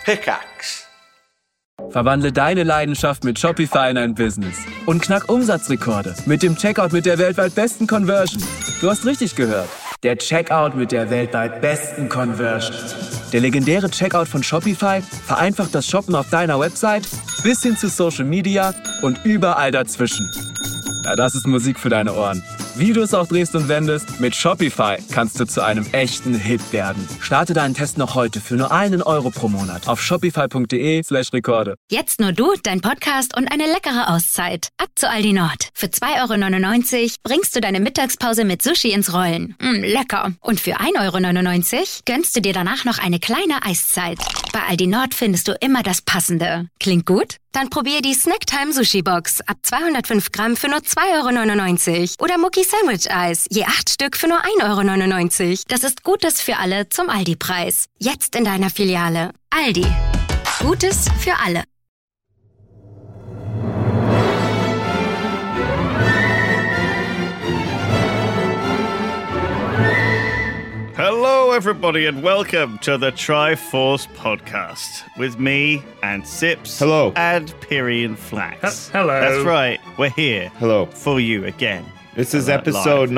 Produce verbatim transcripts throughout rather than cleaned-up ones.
Pickaxe. Verwandle deine Leidenschaft mit Shopify in ein Business und knack Umsatzrekorde mit dem Checkout mit der weltweit besten Conversion. Du hast richtig gehört. Der Checkout mit der weltweit besten Conversion. Der legendäre Checkout von Shopify vereinfacht das Shoppen auf deiner Website bis hin zu Social Media und überall dazwischen. Ja, das ist Musik für deine Ohren. Wie du es auch drehst und wendest, mit Shopify kannst du zu einem echten Hit werden. Starte deinen Test noch heute für nur einen Euro pro Monat auf shopify.de slash Rekorde. Jetzt nur du, dein Podcast und eine leckere Auszeit. Ab zu Aldi Nord. Für zwei Euro neunundneunzig bringst du deine Mittagspause mit Sushi ins Rollen. Mm, lecker. Und für ein Euro neunundneunzig gönnst du dir danach noch eine kleine Eiszeit. Bei Aldi Nord findest du immer das Passende. Klingt gut? Dann probier die Snacktime Sushi Box ab zweihundertfünf Gramm für nur zwei Euro neunundneunzig oder Mucki Sandwich Eis, je acht Stück für nur ein Euro neunundneunzig. Das ist Gutes für alle zum Aldi-Preis. Jetzt in deiner Filiale. Aldi. Gutes für alle. Hello, everybody, and welcome to the Triforce podcast with me and Sips. Hello. And Pyrian Flax. H- hello. That's right. We're here. Hello. For you again. This is episode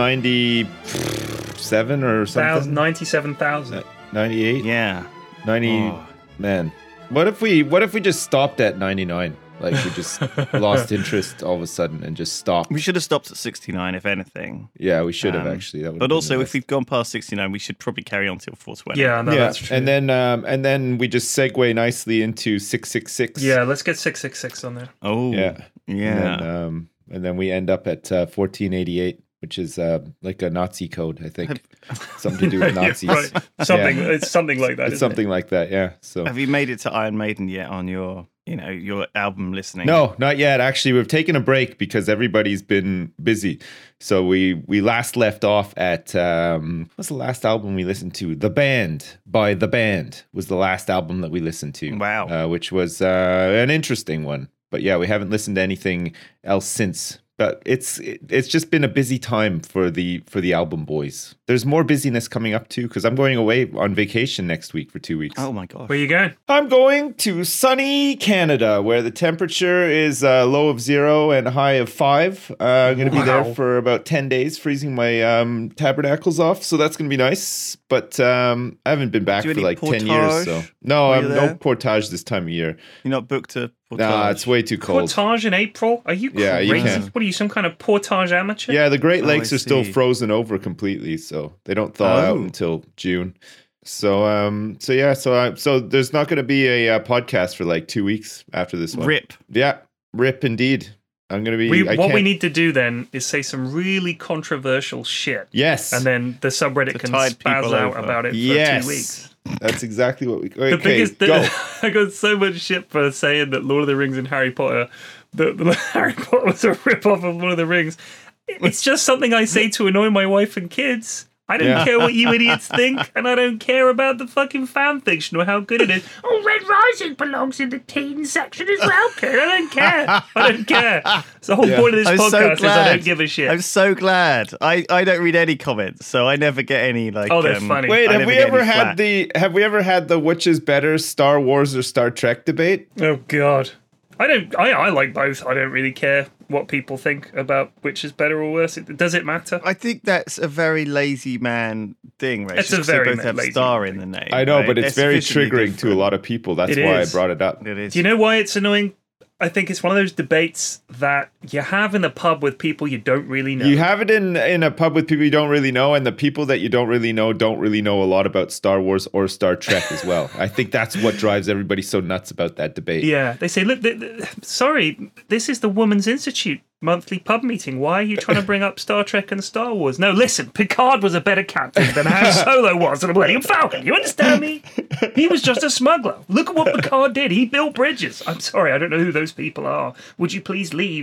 ninety-seven or something? ninety-seven thousand. ninety-eight? Yeah. ninety. Oh. Man. What if we what if we just stopped at ninety-nine? Like we just lost interest all of a sudden and just stopped. We should have stopped at sixty-nine, if anything. Yeah, we should have Um, actually. That would But have also, been if we've gone past sixty-nine, we should probably carry on till four twenty. Yeah, no, yeah, that's true. and then um, and then we just segue nicely into six six six. yeah, let's get six six six on there. Oh, Yeah. yeah. And then, um, and then we end up at uh, fourteen eighty-eight, which is uh, like a Nazi code, I think. Something to do with Nazis. Yeah, right. Something, Yeah. it's something like that. It's isn't something it? like that, yeah. So Have you made it to Iron Maiden yet on your, you know, your album listening? No, not yet. Actually, we've taken a break because everybody's been busy. So we we last left off at um, what's the last album we listened to? The Band by The Band was the last album that we listened to. Wow. uh, which was uh, an interesting one. But yeah, we haven't listened to anything else since. But it's it, it's just been a busy time for the for the album boys. There's more busyness coming up too because I'm going away on vacation next week for two weeks. Oh, my gosh. Where you going? I'm going to sunny Canada, where the temperature is a low of zero and a high of five. Uh, I'm going to be there Wow. for about ten days, freezing my um, tabernacles off. So that's going to be nice. But um, I haven't been back Do you for any like ten years. So portage no, while I'm you're no there? portage this time of year. You're not booked to portage? Nah, it's way too cold. Portage in April? Are you Yeah, you crazy? can. What are you, some kind of portage amateur? Yeah, the Great Oh, Lakes I are still see. frozen over completely, so they don't thaw out Oh. until June. So um, so yeah, so I, so there's not going to be a uh, podcast for like two weeks after this one. Rip. Yeah, rip indeed. I'm going to be. We, I what we can't- need to do then is say some really controversial shit. Yes. And then the subreddit To can tide spaz people out over. about it for yes. two weeks. That's exactly what we. Okay, The biggest, go. I got so much shit for saying that Lord of the Rings and Harry Potter, that the Harry Potter was a rip-off of Lord of the Rings. It's just something I say to annoy my wife and kids. I don't Yeah. care what you idiots think, and I don't care about the fucking fan fiction or how good it is. Oh, Red Rising belongs in the teen section as well, kid. I don't care. I don't care. So the whole Yeah. point of this I'm so podcast is I glad. don't give a shit. I'm so glad. I, I don't read any comments, so I never get any like. Oh, they're um, funny. Wait, I have never we get ever any had flack. the? Have we ever had the which is better, Star Wars or Star Trek debate? Oh God, I don't. I I like both. I don't really care what people think about which is better or worse. It, does it matter? I think that's a very lazy man thing, right? It's Just a 'cause they very both have lazy star man in the name. I know, right? but it's They're very sufficiently triggering to a different. lot of people. That's It why is. I brought it up. It is. Do you know why it's annoying? I think it's one of those debates that you have in the pub with people you don't really know. You have it in in a pub with people you don't really know, and the people that you don't really know don't really know a lot about Star Wars or Star Trek as well. I think that's what drives everybody so nuts about that debate. Yeah, they say, look, th- th- sorry, this is the Women's Institute monthly pub meeting. Why are you trying to bring up Star Trek and Star Wars? No, listen, Picard was a better captain than Han Solo was in the Millennium Falcon. You understand me? He was just a smuggler. Look at what Picard did. He built bridges. I'm sorry, I don't know who those people are. Would you please leave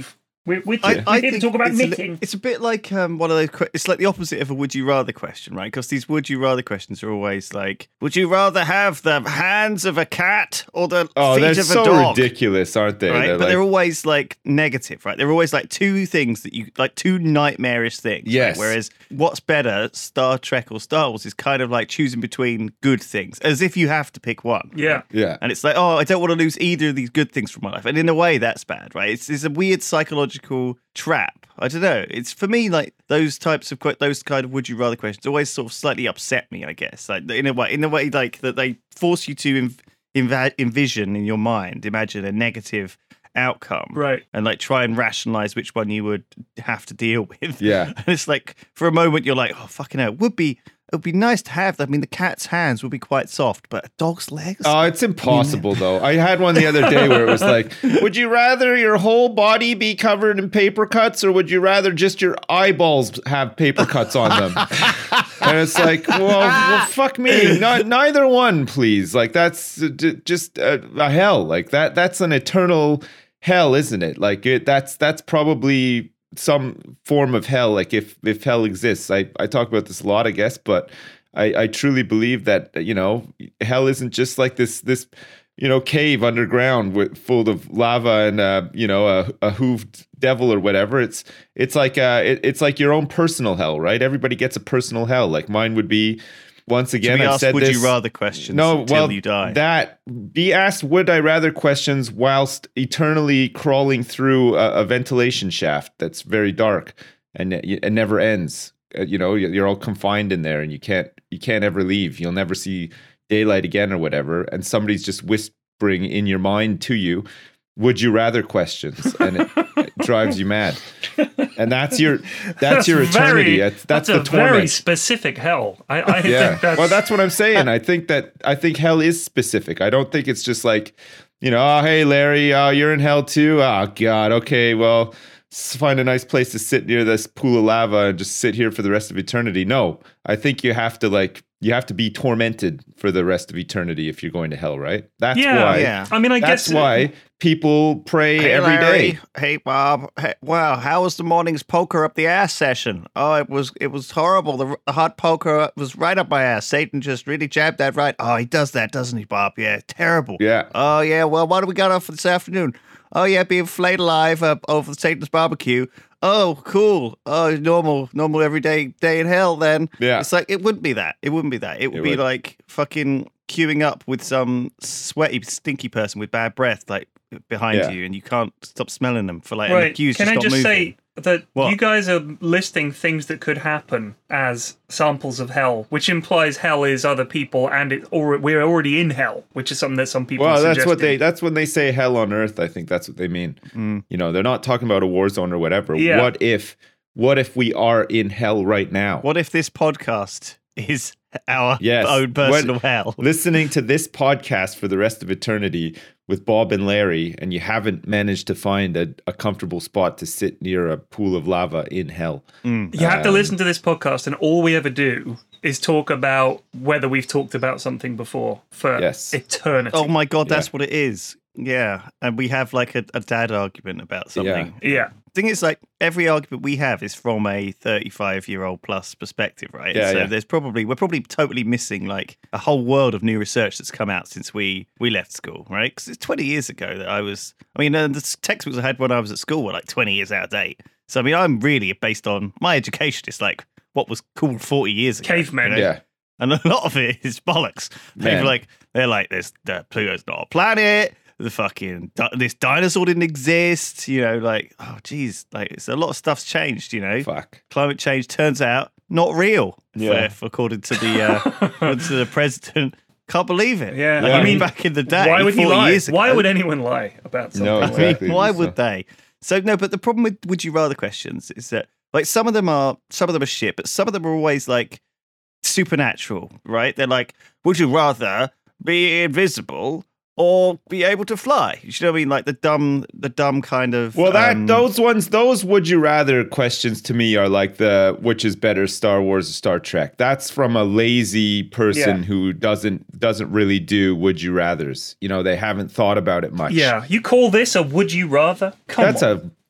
We're, we're, I, we're I here to think talk about it's a, knitting. it's a bit like um, one of those. Que- it's like the opposite of a "would you rather" question, right? Because these "would you rather" questions are always like, "Would you rather have the hands of a cat or the Oh, feet they're of a so dog?" ridiculous, aren't they? Right, They're but like- they're always like negative, right? They're always like two things that you like, two nightmarish things. right? Yes. Whereas what's better, Star Trek or Star Wars, is kind of like choosing between good things, as if you have to pick one. Yeah. yeah. And it's like, oh, I don't want to lose either of these good things from my life. And in a way, that's bad, right? It's, it's a weird psychological trap. I don't know. It's for me like those types of que- those kind of would you rather questions always sort of slightly upset me. I guess like in a way, in a way, like that they force you to env- env- envision in your mind, imagine a negative outcome, Right. and like try and rationalize which one you would have to deal with. Yeah. And it's like for a moment you're like, oh fucking hell, it would be. It would be nice to have. I mean, the cat's hands would be quite soft, but a dog's legs. Oh, it's impossible though. I had one the other day where it was like, would you rather your whole body be covered in paper cuts or would you rather just your eyeballs have paper cuts on them? And it's like, well, well fuck me. No, neither one, please. Like that's uh, d- just uh, a hell. Like that that's an eternal hell, isn't it? Like it that's that's probably some form of hell, like if if hell exists. I, I talk about this a lot, I guess, but I, I truly believe that, you know, hell isn't just like this this you know cave underground with full of lava and uh you know a, a hooved devil or whatever. It's it's like uh it, it's like your own personal hell, right? Everybody gets a personal hell. Like mine would be, once again, we I've ask said would this. you rather questions No, until well, you die. that be asked would I rather questions whilst eternally crawling through a, a ventilation shaft that's very dark and it, it never ends. Uh, You know, you're all confined in there and you can't you can't ever leave. You'll never see daylight again or whatever. And somebody's just whispering in your mind to you, "Would you rather?" questions, and it, it drives you mad. And that's your that's, your eternity. Very, that's that's, that's the a very torment. specific hell. I, I Yeah. think that's... Well, that's what I'm saying. I think that I think hell is specific. I don't think it's just like, you know, oh hey Larry, uh, you're in hell too. Oh God, okay, well, let's find a nice place to sit near this pool of lava and just sit here for the rest of eternity. No, I think you have to like you have to be tormented for the rest of eternity if you're going to hell, right? That's Yeah, why. yeah. I mean, I that's guess why people pray Hey, every Larry. day. Hey, Bob. Hey, wow, how was the morning's poker up the ass session? Oh, it was it was horrible. The, the hot poker was right up my ass. Satan just really jabbed that right. Oh, he does that, doesn't he, Bob? Yeah, terrible. Yeah. Oh, yeah. Well, what do we got off for this afternoon? Oh, yeah, being flayed alive uh, over Satan's barbecue. Oh, cool. Oh, normal, normal everyday day in hell. Then Yeah. it's like it wouldn't be that. It wouldn't be that. It would It be would. like fucking queuing up with some sweaty, stinky person with bad breath, like behind Yeah. you, and you can't stop smelling them for like. And the right. queue's Can just I not just moving. say that What? you guys are listing things that could happen as samples of hell, which implies hell is other people, and it or we're already in hell, which is something that some people. Well, are that's what they. suggesting. That's when they say hell on earth. I think that's what they mean. You know, they're not talking about a war zone or whatever. Yeah. What if? What if we are in hell right now? What if this podcast is our Yes. own personal What- hell? Listening to this podcast for the rest of eternity with Bob and Larry, and you haven't managed to find a, a comfortable spot to sit near a pool of lava in hell. You have to Um, listen to this podcast, and all we ever do is talk about whether we've talked about something before for Yes. eternity. Oh my god, that's Yeah. what it is. Yeah, and we have like a, a dad argument about something. Yeah. Thing is, like every argument we have is from a thirty-five-year-old plus perspective, right? Yeah, so yeah. there's probably we're probably totally missing like a whole world of new research that's come out since we we left school, right? Because it's twenty years ago that I was. I mean, uh, the textbooks I had when I was at school were like twenty years out of date. So I mean, I'm really based on my education. It's like what was cool forty years ago. Cavemen. you know? Yeah. And a lot of it is bollocks. They're Man. like, they're like, this uh, Pluto's not a planet. The fucking di- this dinosaur didn't exist. You know, like, oh geez, like it's a lot of stuff's changed. You know, Fuck. climate change turns out not real. Yeah. for- according to the uh, according to the president. Can't believe it. Yeah, Like, I mean, back in the day, Why would he forty lie? years ago, Why would anyone lie about something? No, I exactly. mean, why So- would they? So no, but the problem with would you rather questions is that like some of them are some of them are shit, but some of them are always like supernatural, right? They're like, would you rather be invisible or be able to fly? You know what I mean? Like the dumb, the dumb kind of. Well, that um, those ones, those would you rather questions to me are like the which is better, Star Wars or Star Trek. That's from a lazy person Yeah. who doesn't doesn't really do would you rather's. You know, they haven't thought about it much. Yeah, you call this a would you rather? Come That's on. a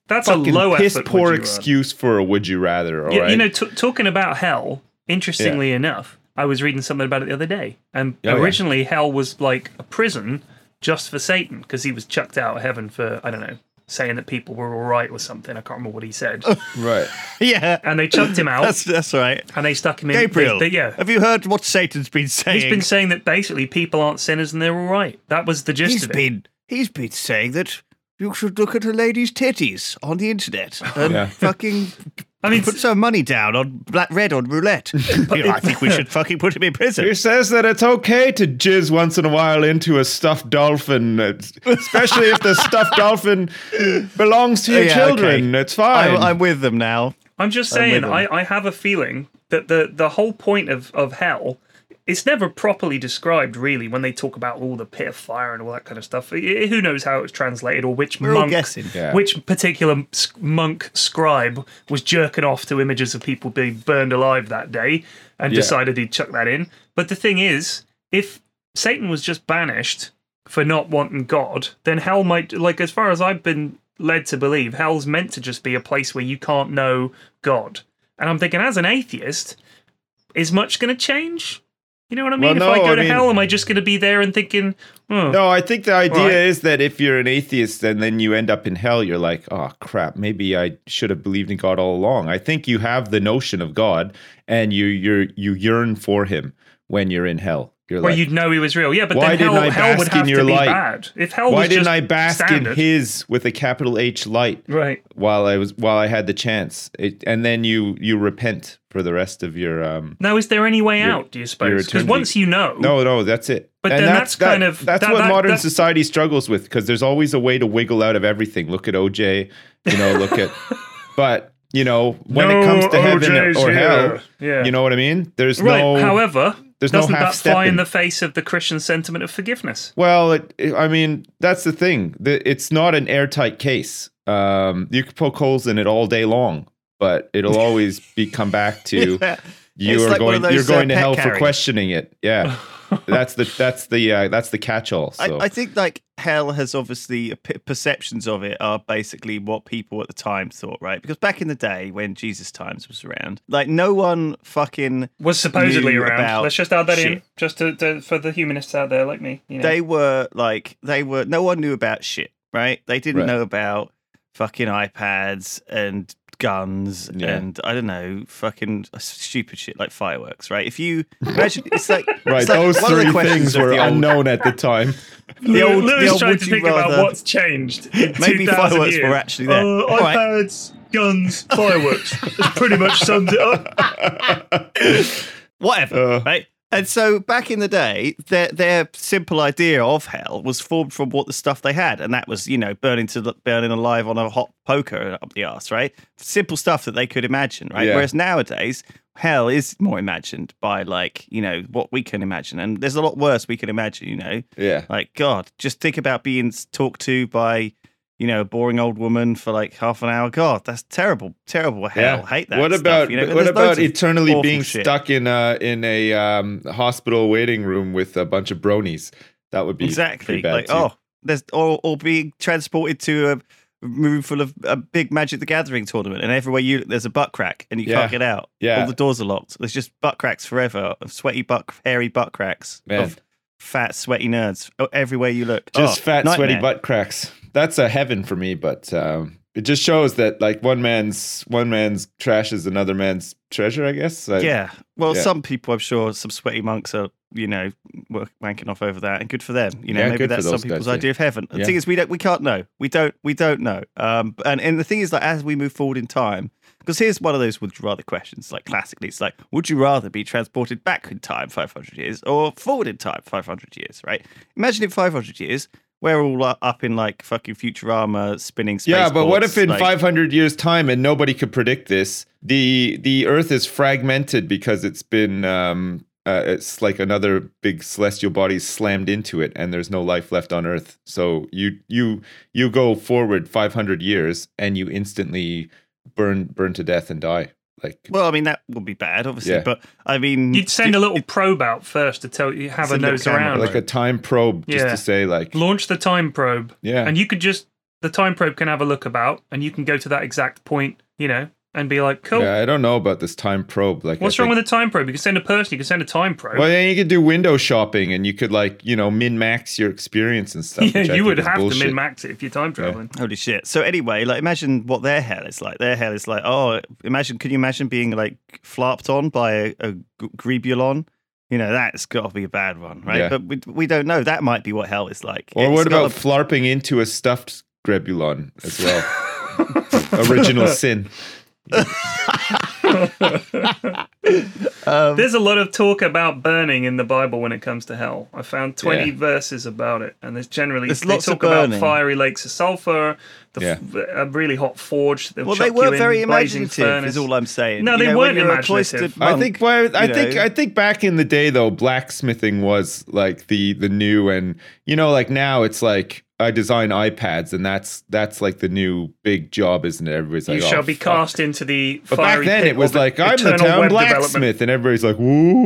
that's a fucking low piss effort. poor would you rather. excuse for a would you rather. All Yeah, right? you know, t- talking about hell. Interestingly Yeah. enough, I was reading something about it the other day, and Oh, yeah. originally hell was like a prison just for Satan because he was chucked out of heaven for I don't know saying that people were all right or something. I can't remember what he said. right. Yeah. And they chucked him out. That's that's right. And they stuck him in. Gabriel, They, they, yeah, have you heard what Satan's been saying? he's been saying that basically people aren't sinners and they're all right. That was the gist He's of it. been he's been saying that you should look at a lady's titties on the internet and Yeah. fucking I mean, put some money down on black red on roulette. You know, I think we should fucking put him in prison. He says that it's okay to jizz once in a while into a stuffed dolphin, uh, especially if the stuffed dolphin belongs to your Yeah, children. okay. It's fine. I'm, I'm with them now. I'm just I'm with saying, them. I, I have a feeling that the, the whole point of, of hell, it's never properly described, really, when they talk about all the pit of fire and all that kind of stuff. I- Who knows how it's translated or which We're all monk, guessing. Yeah. which particular s- monk scribe was jerking off to images of people being burned alive that day and Yeah. decided he'd chuck that in. But the thing is, if Satan was just banished for not wanting God, then hell might, like, as far as I've been led to believe, hell's meant to just be a place where you can't know God. And I'm thinking, as an atheist, is much going to change? You know what I mean? Well, if I no, go I to mean- hell, am I just going to be there and thinking, oh, No, I think the idea Right. is that if you're an atheist and then you end up in hell, you're like, oh crap, maybe I should have believed in God all along. I think you have the notion of God and you you're you yearn for him when you're in hell. You're where like, you'd know he was real. Yeah, but why then hell, didn't I hell would bask in have your to be light? bad. If hell why was didn't just I bask standard, in his with a capital H light right? while I was while I had the chance? It, and then you you repent for the rest of your um Now, is there any way Your- out? Do you your suppose? Because eternity. once you know, No, no, that's it. But And then that's kind that- of- that's that- what that- modern that- society struggles with because there's always a way to wiggle out of everything. Look at O J, you know, look at but you know, when No it comes to heaven O Js or hell, here. Yeah. you know what I mean? There's right? no However, there's no doesn't that half-stepping. fly in the face of the Christian sentiment of forgiveness? Well, it, it- I mean, that's the thing. The, it's not an airtight case. Um, you can poke holes in it all day long, but it'll always be come back to Yeah. you It's are like one going of you're those, uh, going to pet hell for carriers. questioning it. Yeah, that's the that's the uh, that's the catch-all. So. I, I think like hell has obviously p- perceptions of it are basically what people at the time thought, right? Because back in the day when Jesus times was around, like no one fucking Was supposedly knew around. about Let's just add that in, shit. just to, to for the humanists out there like me. You know. They were like they were no one knew about shit, right? They didn't Right. know about fucking iPads and guns Yeah. and I don't know, fucking stupid shit like fireworks, right? If you imagine, it's like Right, it's like those one of the three questions things of were the old- unknown at the time. The old, Louis the old trying would to you think about rather- what's changed. In Maybe two thousand fireworks years. were actually there. Uh, All right. iPads, guns, fireworks. It pretty much sums it up. whatever, Uh. right? And so back in the day, their their simple idea of hell was formed from what the stuff they had, and that was, you know, burning to burning alive on a hot poker up the arse, right? Simple stuff that they could imagine, right? Yeah. Whereas nowadays, hell is more imagined by like, you know, what we can imagine, and there's a lot worse we can imagine, you know. Yeah. Like God, just think about being talked to by, you know, a boring old woman for like half an hour. God, that's terrible, terrible hell. Yeah. Hate that. What stuff, about you know? what There's about loads of eternally awful being shit. stuck in a in a um, hospital waiting room with a bunch of bronies? That would be Exactly. pretty bad Like, too. oh, there's or, or being transported to a room full of a big Magic the Gathering tournament, and everywhere you look, there's a butt crack, and you Yeah. can't get out. Yeah. All the doors are locked. There's just butt cracks forever, of sweaty butt, hairy butt cracks Man. of fat, sweaty nerds oh, everywhere you look. Just Oh, fat, sweaty nightmare. butt cracks. That's a heaven for me, but um, it just shows that like one man's one man's trash is another man's treasure. I guess. I- Yeah. Well, Yeah. some people, I'm sure, some sweaty monks are, you know, work, wanking off over that, and good for them. You know, Yeah, maybe good for that's some those people's guys, yeah. idea of heaven. The Yeah. thing is, we don't, we can't know. We don't, we don't know. Um, and and the thing is, like, as we move forward in time, because here's one of those would you rather questions. Like classically, it's like, would you rather be transported back in time five hundred years or forward in time five hundred years? Right? Imagine in five hundred years. We're all uh, up in like fucking Futurama spinning space. Yeah, but what if in like, five hundred years' time, and nobody could predict this, the the Earth is fragmented because it's been um, uh, it's like another big celestial body slammed into it, and there's no life left on Earth. So you you you go forward five hundred years, and you instantly burn burn to death and die. Like Well, I mean that would be bad, obviously. Yeah. But I mean, You'd send a little probe out first to tell you, have a Send a nose camera, around. like a time probe, just Yeah. to say like Launch the time probe. Yeah. And you could just, the time probe can have a look about, and you can go to that exact point, you know, and be like, cool. Yeah, I don't know about this time probe. Like, What's I wrong think, with a time probe? You can send a person, you can send a time probe. Well, then you could do window shopping, and you could like, you know, min max your experience and stuff. yeah, which I you think would is have bullshit. to min max it if you're time traveling. Holy shit. So anyway, like imagine what their hell is like. Their hell is like, oh, imagine, can you imagine being like flarped on by a, a g- Grebulon? You know, that's got to be a bad one, right? Yeah. But we, we don't know. That might be what hell is like. Or It's what got about a- flarping into a stuffed Grebulon as well? Original sin. There's a lot of talk about burning in the Bible when it comes to hell. I found twenty Yeah. verses about it, and there's generally There's they lots of talk about burning. fiery lakes of sulfur, the Yeah. f- a really hot forge. They'll Well, chuck they were you in very blazing imaginative, furnace. is all I'm saying. No, You they know, when weren't you're a imaginative. cloistered I monk, think well, I you think know. I think back in the day though, blacksmithing was like the the new, and you know, like now it's like I design iPads, and that's that's like the new big job, isn't it? Everybody's You like, shall oh, be fuck. cast into the But back fiery then pit it was of like I'm the eternal town web development. blacksmith, and everybody's like,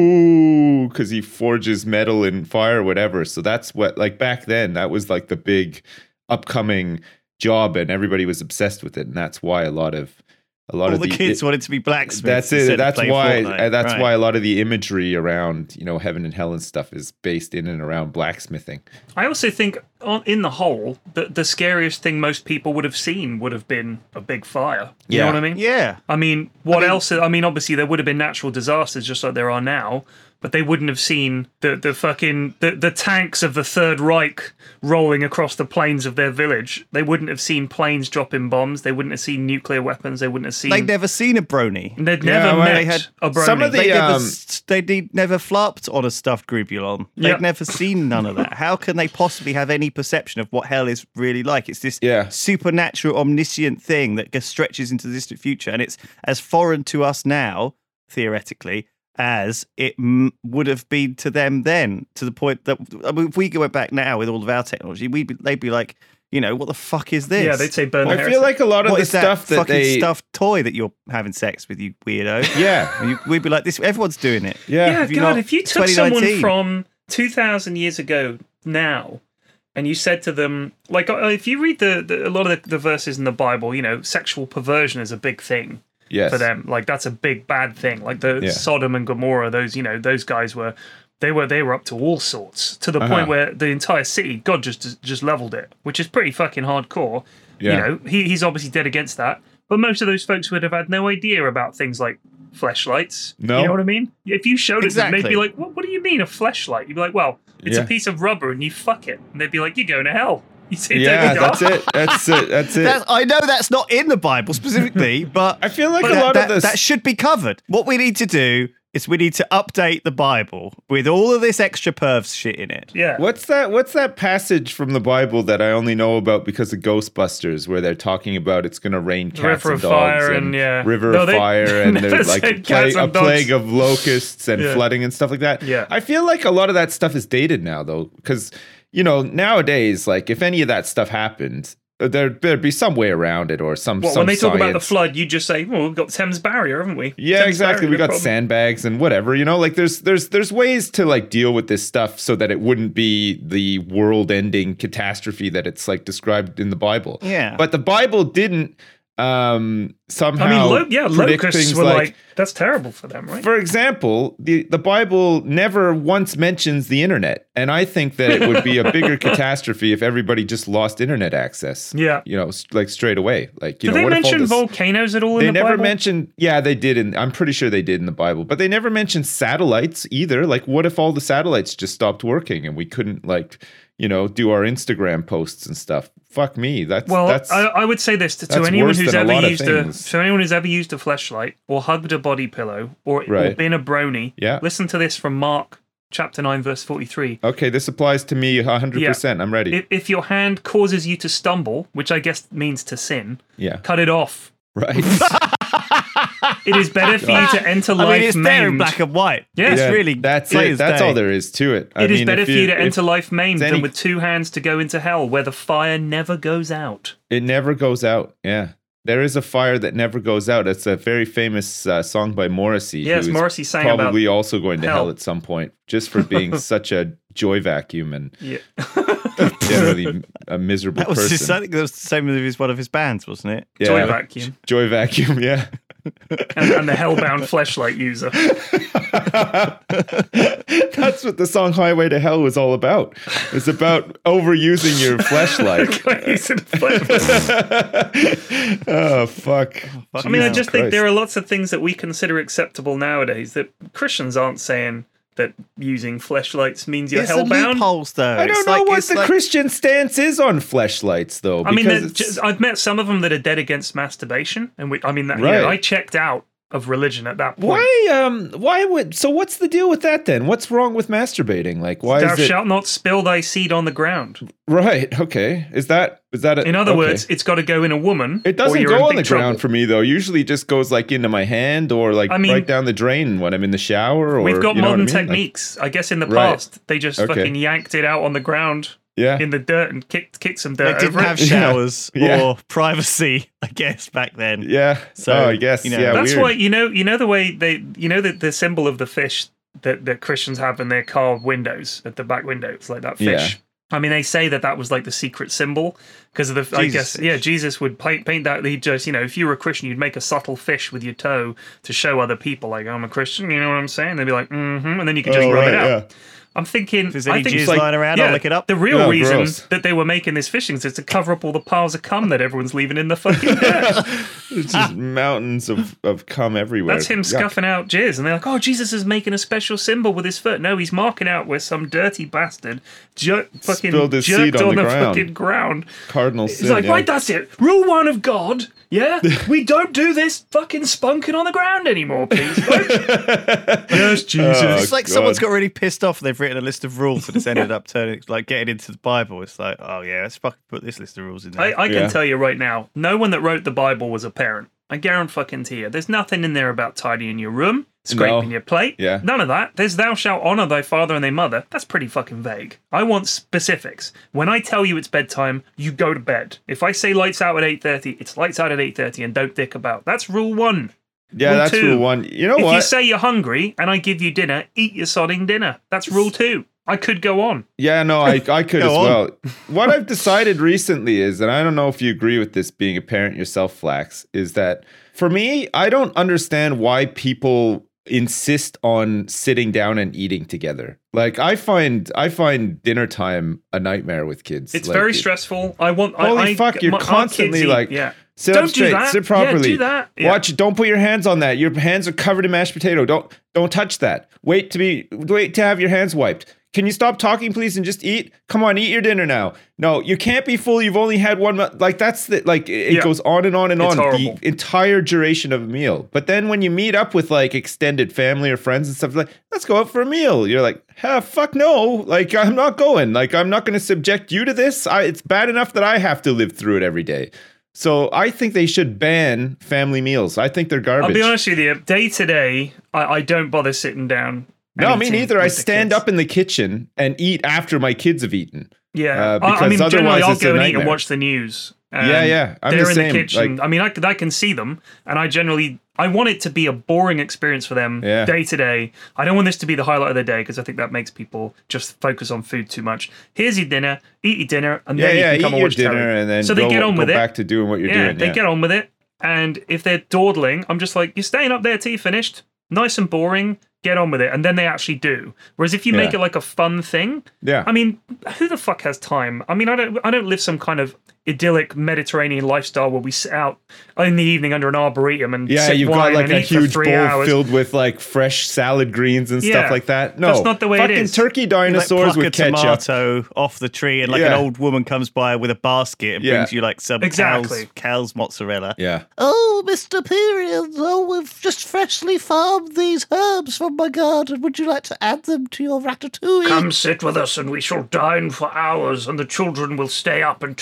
"Woo!" because he forges metal in fire, or whatever. So that's what like back then that was like the big upcoming job, and everybody was obsessed with it, and that's why a lot of a lot all of the the kids it- wanted to be blacksmiths. That's instead it. of That's playing why. Fortnite. uh, That's Right. why a lot of the imagery around, you know, heaven and hell and stuff is based in and around blacksmithing. I also think, on, in the whole, the, the scariest thing most people would have seen would have been a big fire. You Yeah. know what I mean? Yeah. I mean, what I mean- else? I mean, obviously there would have been natural disasters just like there are now, but they wouldn't have seen the the fucking the, the tanks of the Third Reich rolling across the plains of their village. They wouldn't have seen planes dropping bombs. They wouldn't have seen nuclear weapons. They wouldn't have seen. They'd never seen a brony. They'd Yeah, never well, met they had a brony. some of the- They never, um, s- they'd never flarped on a stuffed Grebulon. They'd Yep. never seen none of that. How can they possibly have any perception of what hell is really like? It's this Yeah. supernatural, omniscient thing that just stretches into the distant future, and it's as foreign to us now, theoretically, as it m- would have been to them then. To the point that I mean, if we went back now with all of our technology, we'd be, they'd be like, you know, what the fuck is this? yeah, they'd say burn the I feel heretic. like a lot of What the is that stuff that fucking they, stuffed toy that you're having sex with, you weirdo? yeah, And you- we'd be like, this. Everyone's doing it. yeah, Yeah, Have you God, not- if you took someone twenty nineteen? from two thousand years ago now and you said to them, like, uh, if you read the, the a lot of the, the verses in the Bible, you know, sexual perversion is a big thing yes, for them. Like, that's a big bad thing. Like the Yeah. Sodom and Gomorrah, those, you know, those guys were. They were they were up to all sorts to the Uh-huh. point where the entire city, God just just leveled it, which is pretty fucking hardcore. Yeah. You know, he, he's obviously dead against that. But most of those folks would have had no idea about things like fleshlights. No. You know what I mean? If you showed it to them, they'd Exactly. be like, what, what do you mean a fleshlight? You'd be like, well, it's Yeah. a piece of rubber and you fuck it. And they'd be like, you're going to hell. You see, yeah, they'd be like, that's it. That's it. That's it. That's, I know that's not in the Bible specifically, but I feel like but a that, lot that, of this. that should be covered. What we need to do is we need to update the Bible with all of this extra pervs shit in it. Yeah. What's that? What's that passage from the Bible that I only know about because of Ghostbusters, where they're talking about it's going to rain cats River and of dogs fire and, and, yeah. river No, of they fire and never there's like a, said plague, cats a and dogs. plague of locusts and Yeah. flooding and stuff like that. Yeah. I feel like a lot of that stuff is dated now, though, because you know nowadays, like if any of that stuff happened, there there'd be some way around it or some. What, some when they talk about the science. flood, you just say, well, we've got the Thames Barrier, haven't we? Yeah, Thames exactly. Barrier, We no got problem. sandbags and whatever, you know, like there's there's there's ways to like deal with this stuff so that it wouldn't be the world-ending catastrophe that it's like described in the Bible. Yeah. But the Bible didn't um somehow I mean, lo- yeah, predict locusts things were like, like, that's terrible for them, right? for example, the, the Bible never once mentions the internet. And I think that it would be a bigger catastrophe if everybody just lost internet access. Yeah. You know, s- like straight away. Like, you Did know, they what if all mention this- volcanoes at all in they the never Bible? mentioned, yeah, they did. In, I'm pretty sure they did in the Bible, but they never mentioned satellites either. Like, what if all the satellites just stopped working and we couldn't, like, you know, do our Instagram posts and stuff? Fuck me. That's Well, that's I, I would say this to, to that's anyone worse who's than a ever lot of used a things. to anyone who's ever used a fleshlight or hugged a body pillow or, or Right. been a brony. Yeah. Listen to this from Mark chapter nine verse forty-three. okay. This applies to me one hundred percent. I'm ready. If, if your hand causes you to stumble, which I guess means to sin, yeah. cut it off. Right. It is better for you to enter I life mean, it's there in maimed. black and white. Yeah. It's Yeah, really that's plain it. as That's day. all there is to it. I It is mean, better if for you to if enter life maimed any- than with two hands to go into hell, where the fire never goes out. It never goes out. Yeah. there is a fire that never goes out. It's a very famous uh, song by Morrissey. Yes, who is Morrissey sang probably about also going to hell. hell at some point, just for being such a joy vacuum and yeah. generally a miserable that was person. His, I think that was the same with his, one of his bands, wasn't it? Yeah. Joy Vacuum. Joy Vacuum, yeah. and, and the Hellbound Fleshlight User. That's what the song Highway to Hell was all about. It's about overusing your fleshlight. Oh, fuck. I mean, I just Christ. think there are lots of things that we consider acceptable nowadays that Christians aren't saying that using fleshlights means you're it's hellbound. Loopholes, though. I don't it's know like, what the like... Christian stance is on fleshlights, though. I mean, just, I've met some of them that are dead against masturbation, and we, I mean, that, right. you know, I checked out of religion at that point. Why? Um. Why would? So, what's the deal with that then? What's wrong with masturbating? Like, why Thou is it? shalt not spill thy seed on the ground. Right. Okay. Is that? Is that? A, in other okay. words, it's got to go in a woman. It doesn't go on the trouble. ground for me though. Usually, it just goes like into my hand or like I mean, right down the drain when I'm in the shower. Or we've got you know modern what I mean? techniques. Like, I guess in the right. past they just okay. fucking yanked it out on the ground. Yeah. In the dirt and kicked kicked some dirt they over didn't have it. showers yeah. or privacy, I guess, back then. Yeah. So oh, I guess. You know, yeah. That's weird. why you know you know the way they you know the, the symbol of the fish that, that Christians have in their car windows at the back windows, like that fish. Yeah. I mean, they say that that was like the secret symbol because of the. Jesus I guess fish. yeah, Jesus would paint paint that. He just you know, if you were a Christian, you'd make a subtle fish with your toe to show other people, like I'm a Christian. You know what I'm saying? They'd be like, mm-hmm, and then you could just oh, rub right, it out. Yeah. I'm thinking. If there's any I think jizz like, lying around, yeah, I'll look it up. The real oh, reason gross. that they were making this fishing is to cover up all the piles of cum that everyone's leaving in the fucking dirt. It's just mountains of, of cum everywhere. That's him Yuck. scuffing out jizz, and they're like, "Oh, Jesus is making a special symbol with his foot." No, he's marking out where some dirty bastard jer- fucking Spilled his jerked seed on on the the, ground. fucking ground. Cardinal He's sin. like, yeah. "Right, that's it. Rule one of God. Yeah, we don't do this fucking spunking on the ground anymore, please, folks." Yes, Jesus. Oh, it's like God. someone's got really pissed off. They've written a list of rules and it's ended up turning like getting into the Bible. It's like, oh yeah, let's fucking put this list of rules in there. I, I can Yeah. tell you right now, no one that wrote the Bible was a parent. I guarantee you. There's nothing in there about tidying your room, scraping No. your plate. Yeah. None of that. There's thou shalt honor thy father and thy mother. That's pretty fucking vague. I want specifics. When I tell you it's bedtime, you go to bed. If I say lights out at eight thirty, it's lights out at eight thirty and don't dick about. That's rule one. Yeah, Rule that's two. rule one. You know if what? you say you're hungry and I give you dinner, eat your sodding dinner. That's rule two. I could go on. Yeah, no, I, I could as Go on. well. What I've decided recently is, and I don't know if you agree with this being a parent yourself, Flax, is that for me, I don't understand why people insist on sitting down and eating together. Like I find I find dinner time a nightmare with kids. It's like, very it, stressful. I want. Holy I, I, fuck, you're my- our constantly kids eat- like, yeah. sit Don't up straight, do that. sit properly. Yeah, do that. Yeah. Watch, don't put your hands on that. Your hands are covered in mashed potato. Don't don't touch that. Wait to be wait to have your hands wiped. Can you stop talking, please, and just eat? Come on, eat your dinner now. No, you can't be full. You've only had one. mu- Like that's the like it Yeah. goes on and on and It's on horrible. the entire duration of a meal. But then when you meet up with like extended family or friends and stuff, like let's go out for a meal. You're like, huh, fuck no. Like I'm not going. Like I'm not going to subject you to this. I, it's bad enough that I have to live through it every day. So I think they should ban family meals. I think they're garbage. I'll be honest with you. Day to day, I, I don't bother sitting down. and No, me eating neither. I with the stand kids. up in the kitchen and eat after my kids have eaten. Yeah, uh, I- I because mean, generally, otherwise I'll it's a go and eat and nightmare. watch the news. And Yeah, yeah, I'm they're the in same, the kitchen. like- I mean, I, I can see them, and I generally I want it to be a boring experience for them Yeah. day to day. I don't want this to be the highlight of the day because I think that makes people just focus on food too much. Here's your dinner, eat your dinner, and Yeah, then yeah, you can come eat and your watch dinner telly. and then so go, they get on go with it. back to doing what you're yeah, doing. they Yeah, get on with it. And if they're dawdling, I'm just like, you're staying up there till you finished. Nice and boring. Get on with it. And then they actually do. Whereas if you make Yeah. it like a fun thing, Yeah. I mean, who the fuck has time? I mean, I don't I don't live some kind of idyllic Mediterranean lifestyle where we sit out in the evening under an arboretum and Yeah, sip you've wine got like and a eat for huge three bowl hours. filled with like fresh salad greens and Yeah. stuff like that. No, That's not the way it fucking is. turkey You, like, dinosaurs pluck with a ketchup. tomato off the tree, and like Yeah. an old woman comes by with a basket and Yeah. brings you like some Exactly. cow's, cow's mozzarella. Yeah, Oh, Mister Period, oh, we've just freshly farmed these herbs from my garden. Would you like to add them to your ratatouille? Come sit with us and we shall dine for hours and the children will stay up until midnight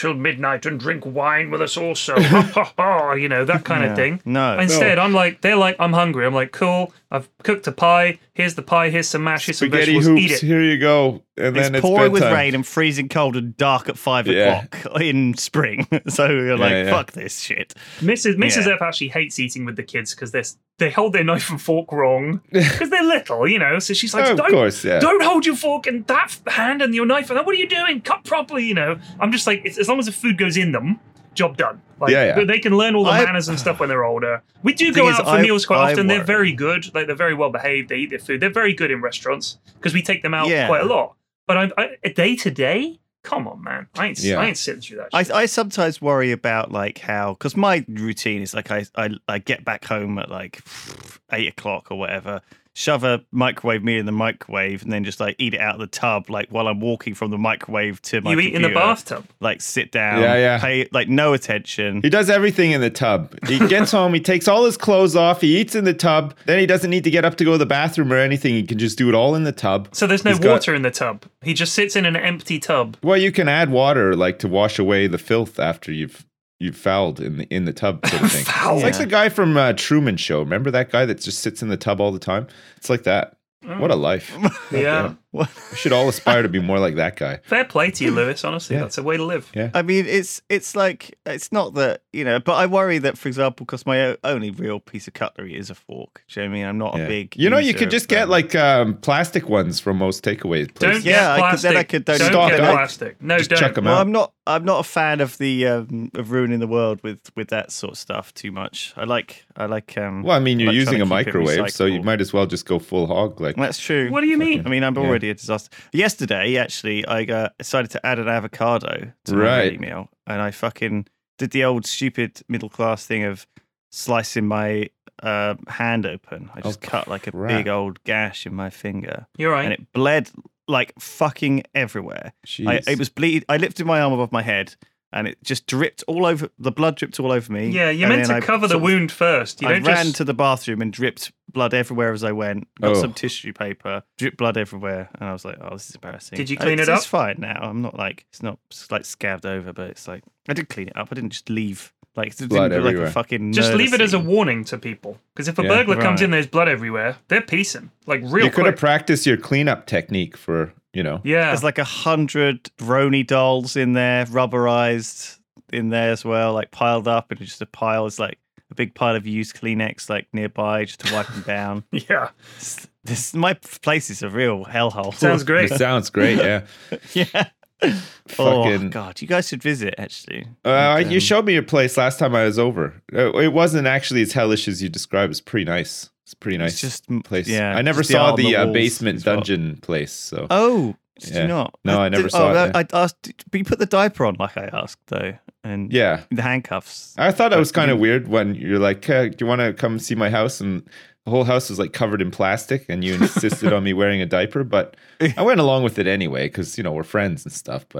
night and drink wine with us also. Ha, ha, ha, you know, that kind Yeah. of thing. No. Instead, I'm like, they're like, I'm hungry. I'm like, cool, I've cooked a pie. Here's the pie. Here's some mash. Here's some Spaghetti vegetables. Eat hoops. it. Here you go. And It's then it's pouring with bedtime. rain and freezing cold and dark at five Yeah. o'clock in spring. So you're like, Yeah, yeah. fuck this shit. Missus Missus Yeah. F actually hates eating with the kids because they they hold their knife and fork wrong because they're little, you know. So she's like, Oh, of don't, course, yeah. don't hold your fork in that hand and your knife. And what are you doing? Cut properly, you know. I'm just like, it's, as long as the food goes in them, job done. Like, Yeah, yeah. They can learn all the I- manners and stuff when they're older. We do Thing go is, out for I- meals quite I often. They're worry. very good. Like they're very well behaved. They eat their food. They're very good in restaurants because we take them out Yeah. quite a lot. But I, I, a day to day, come on, man. I ain't, Yeah. I ain't sitting through that. I, shit. I sometimes worry about like how, because my routine is like I, I I get back home at like eight o'clock or whatever, shove a microwave meal in the microwave, and then just like eat it out of the tub, like while I'm walking from the microwave to my you eat in the computer. bathtub. Like sit down, Yeah, yeah. pay like no attention. He does everything in the tub. He gets home, he takes all his clothes off, he eats in the tub. Then he doesn't need to get up to go to the bathroom or anything. He can just do it all in the tub. So there's no He's got- water in the tub. He just sits in an empty tub. Well, you can add water, like to wash away the filth after you've you've fouled in the in the tub, sort of thing. Fouled? It's like the guy from uh, Truman Show. Remember that guy that just sits in the tub all the time? It's like that. What a life! Yeah. We should all aspire to be more like that guy. Fair play to you, Lewis. Honestly, Yeah. that's a way to live. Yeah. I mean, it's it's like it's not that, you know, but I worry that, for example, because my o- only real piece of cutlery is a fork. Do you know what I mean? I'm not Yeah. a big. You know, you user could just of, get um, like um, plastic ones from most takeaway places. Don't Yeah, I get could- plastic. then I could donate- don't Stock get it up. plastic. No, Just don't. chuck 'em Well, out. I'm not. I'm not a fan of the um, of ruining the world with with that sort of stuff too much. I like. I like. Um, Well, I mean, you're like using a trying to keep it microwave, so you recyclable. might as well just go full hog. Like, That's true. What do you mean? I mean, I'm Yeah. already a disaster. Yesterday, actually, I uh, decided to add an avocado to my Right. ready meal, and I fucking did the old stupid middle class thing of slicing my uh, hand open. I just Oh, cut like a crap. big old gash in my finger, You're right. and it bled like fucking everywhere. I, jeez. it was bleed. I lifted my arm above my head, and it just dripped all over. The blood dripped all over me. yeah, you're and meant then to I cover the sort of- wound first. You I don't ran just. to the bathroom and dripped blood everywhere as I went. Got Oh. some tissue paper, dripped blood everywhere, and I was like, "Oh, this is embarrassing." Did you Uh, clean it's, it up? It's fine now. I'm not like it's not it's like scabbed over, but it's like I did clean it up. I didn't just leave like it didn't Blood look like everywhere. a fucking. Just murder leave it as a scene. warning to people. Because if a Yeah. burglar comes Right. in, there's blood everywhere. They're piecing like real you could have quick. practiced your cleanup technique for, you know. Yeah. There's like a hundred Roni dolls in there, rubberized in there as well, like piled up, and just a pile. It's like a big pile of used Kleenex like nearby just to wipe them down. yeah. This, this my place is a real hellhole. Sounds great. It sounds great, yeah. yeah. Fucking. Oh god, you guys should visit actually. Uh, And, you um, showed me your place last time I was over. Uh, It wasn't actually as hellish as you described. It's pretty nice. It's a pretty nice It's just m- place. yeah, I never just the saw art on the, the uh, walls basement is what- dungeon place. So Oh, did Yeah. you not? No, I never did- saw oh, it, I asked, but you put the diaper on like I asked though, and yeah, the handcuffs. I thought that But was kind of you- weird when you're like, uh, "Do you want to come see my house?" And the whole house was like covered in plastic, and you insisted on me wearing a diaper. But I went along with it anyway because you know we're friends and stuff. But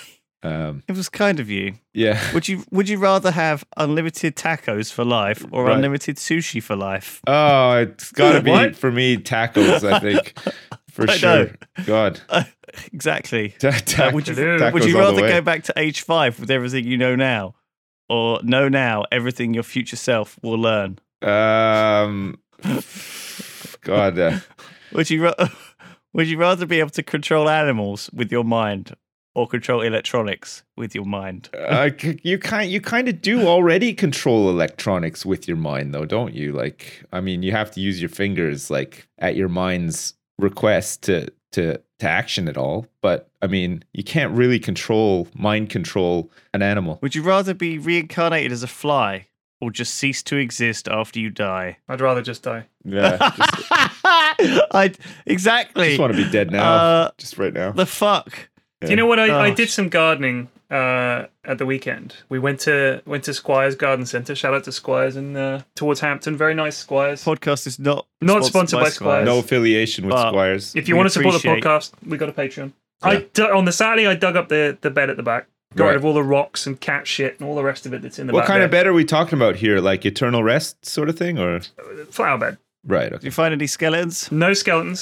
um, It was kind of you. yeah, Would you Would you rather have unlimited tacos for life or Right. unlimited sushi for life? oh, it's got to be What? for me tacos. I think for I sure. know. God, Exactly. Ta- ta- would you Hello. tacos Would you all the rather way. go back to age five with everything you know now, or know now everything your future self will learn? Um, God, uh, Would you ra- Would you rather be able to control animals with your mind or control electronics with your mind? uh, c- you kind you kind of do already control electronics with your mind, though, don't you? Like, I mean, you have to use your fingers, like, at your mind's request to to to action it all. But I mean, you can't really control mind control an animal. Would you rather be reincarnated as a fly or just cease to exist after you die? I'd rather just die. Yeah, just, I exactly. just want to be dead now, Uh, just right now. the fuck. Do you know what? I, I Oh, did some gardening uh, at the weekend. We went to went to Squires Garden Centre. Shout out to Squires in uh, towards Hampton. Very nice Squires. Podcast is not Not sponsored by Squires. No affiliation with But- Squires. If you We want to support the appreciate- podcast, we got a Patreon. Yeah. I du- on the Saturday I dug up the, the bed at the back, got Right. rid of all the rocks and cat shit and all the rest of it that's in the What back. kind of there. bed are we talking about here? Like eternal rest sort of thing, or Flower bed. right? Do Okay. you find any skeletons? No skeletons.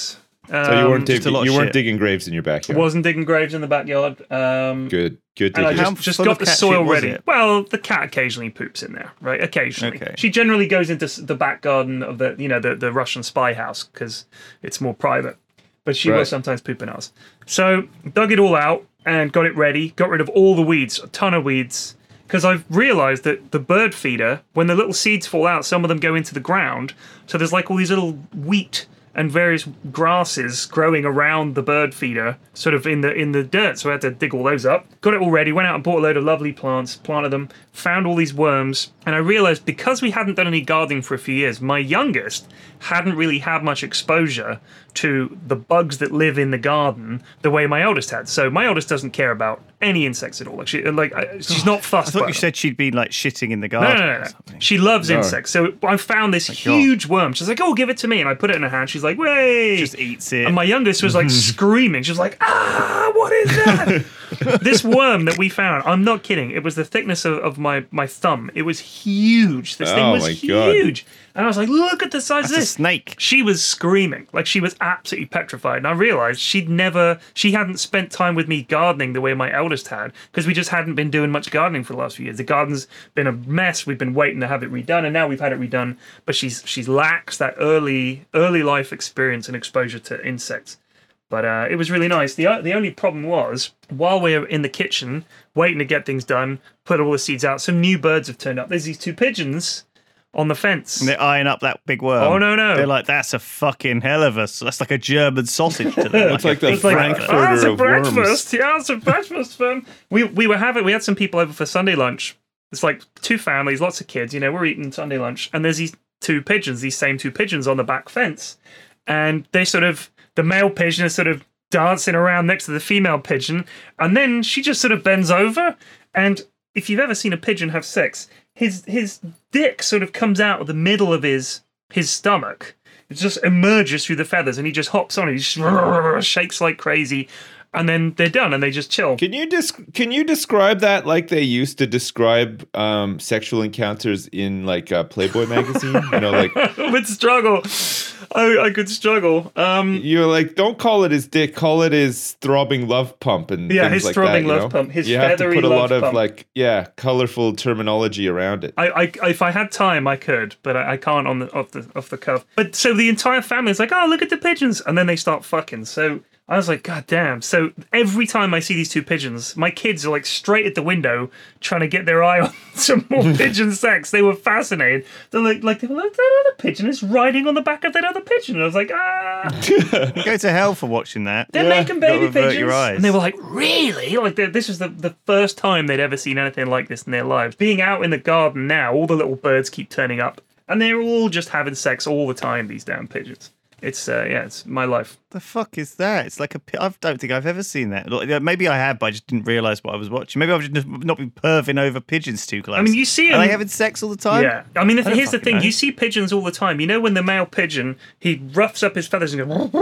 Um, So you weren't just a digging, lot of you weren't shit. digging graves in your backyard. wasn't digging graves in the backyard. Um, Good, good to And I hear. How just, just full got of the cat soil shit was ready. it? Well, the cat occasionally poops in there, right? Occasionally. Okay. She generally goes into s- the back garden of the, you know, the, the Russian spy house because it's more private. But she will Right. sometimes poop in ours. So dug it all out and got it ready. Got rid of all the weeds, a ton of weeds. Because I've realised that the bird feeder, when the little seeds fall out, some of them go into the ground. So there's like all these little wheat and various grasses growing around the bird feeder, sort of in the in the dirt. So I had to dig all those up. Got it all ready. Went out and bought a load of lovely plants, planted them, found all these worms, and I realised because we hadn't done any gardening for a few years, my youngest hadn't really had much exposure to the bugs that live in the garden the way my eldest had. So my eldest doesn't care about any insects at all. Like she, like I- she's not I fussed. thought by you them. said she'd been like shitting in the No, garden. no, no, or no. something. She loves insects. So I found this huge worm. She's like, "Oh, give it to me," and I put it in her hand. She's like, "Way!" Just eats it. And my youngest was like screaming. She was like, "Ah, what is that?" This worm that we found, I'm not kidding. It was the thickness of, of my, my thumb. It was huge. This thing Oh was my God. huge. And I was like, look at the size That's of a this. snake. She was screaming. Like she was absolutely petrified. And I realized she'd never, she hadn't spent time with me gardening the way my eldest had because we just hadn't been doing much gardening for the last few years. The garden's been a mess. We've been waiting to have it redone and now we've had it redone. But she's she's lacks that early early life experience and exposure to insects. But uh, it was really nice. The the only problem was, while we were in the kitchen, waiting to get things done, put all the seeds out, some new birds have turned up. There's these two pigeons on the fence. And they're eyeing up that big worm. Oh, no, no. They're like, that's a fucking hell of a. That's like a German sausage to them. It's like the a big It's like, Frankfurter oh, it's a of worms. breakfast. Yeah, it's a breakfast. Um, we, we were having, we had some people over for Sunday lunch. It's like two families, lots of kids, you know, we're eating Sunday lunch. And there's these two pigeons, these same two pigeons on the back fence. And they sort of, the male pigeon is sort of dancing around next to the female pigeon, and then she just sort of bends over, and if you've ever seen a pigeon have sex, his his dick sort of comes out of the middle of his his stomach. It just emerges through the feathers, and he just hops on it. He just shakes like crazy, and then they're done, and they just chill. Can you desc- Can you describe that like they used to describe um, sexual encounters in like uh, Playboy magazine? You know, like I would struggle. I, I could struggle. Um, you're like, don't call it his dick, call it his throbbing love pump and Yeah, things his like throbbing that, you love know? pump, his you have to feathery put a love lot of pump. like yeah, colorful terminology around it. I, I, if I had time, I could, but I, I can't on the off the off the cuff. But so the entire family is like, "Oh, look at the pigeons," and then they start fucking. So I was like, "God damn!" So every time I see these two pigeons, my kids are like straight at the window trying to get their eye on some more pigeon sex. They were fascinated. They're like, like, look, that other pigeon is riding on the back of that other pigeon. And I was like, ah. You go to hell for watching that. They're making Gotta baby avert pigeons. your eyes. And they were like, really? Like, they- this was the, the first time they'd ever seen anything like this in their lives. Being out in the garden now, all the little birds keep turning up. And they're all just having sex all the time, these damn pigeons. It's, uh, yeah, it's my life. The fuck is that? It's like a. pi- I don't think I've ever seen that. Look, yeah, maybe I have, but I just didn't realise what I was watching. Maybe I've just not been perving over pigeons too close. I mean, you see Are they them- having sex all the time? Yeah. I mean, the, I don't here's the fucking thing. know. You see pigeons all the time. You know when the male pigeon, he roughs up his feathers and goes...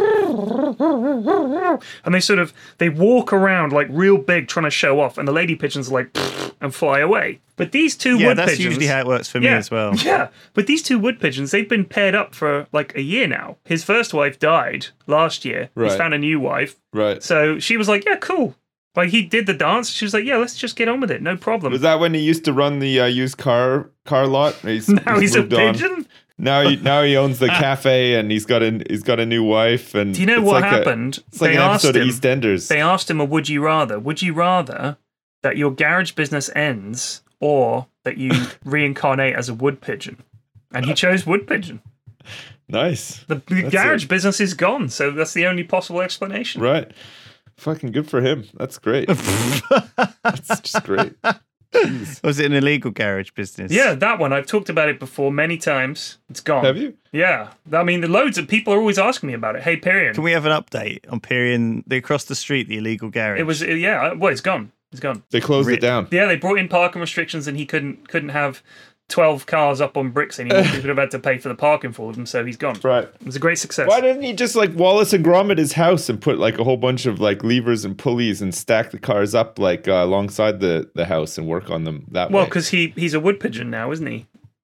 And they sort of, they walk around like real big trying to show off. And the lady pigeons are like... and fly away. But these two Yeah, wood that's pigeons... usually how it works for me yeah, as well. Yeah, but these two wood pigeons, they've been paired up for like a year now. His first wife died last year. He's Right. found a new wife. Right. So she was like, yeah, cool. Like he did the dance. She was like, yeah, let's just get on with it. No problem. Was that when he used to run the uh, used car car lot? He's, Now he's a moved on. pigeon? Now he now he owns the cafe and he's got a he's got a new wife and Do you know it's what like a- happened? it's like They an asked episode of him- EastEnders. They asked him a would you rather. Would you rather that your garage business ends or that you reincarnate as a wood pigeon? And he chose wood pigeon. Nice. The, the That's garage it. business is gone, so that's the only possible explanation. Right. Fucking good for him. That's great. That's just great. Was it an illegal garage business? Yeah, that one. I've talked about it before many times. It's gone. Have you? Yeah. I mean, the loads of people are always asking me about it. Hey, Perian. Can we have an update on Perian, the across the street, the illegal garage? It was, yeah, well, it's gone. It's gone. They closed Re- it down. Yeah, they brought in parking restrictions and he couldn't couldn't have twelve cars up on bricks anymore. He would have had to pay for the parking for them, so he's gone. Right. It was a great success. Why didn't he just like Wallace and Gromit his house and put like a whole bunch of like levers and pulleys and stack the cars up like uh, alongside the, the house and work on them that Well, way? because he, he's a wood pigeon now, isn't he?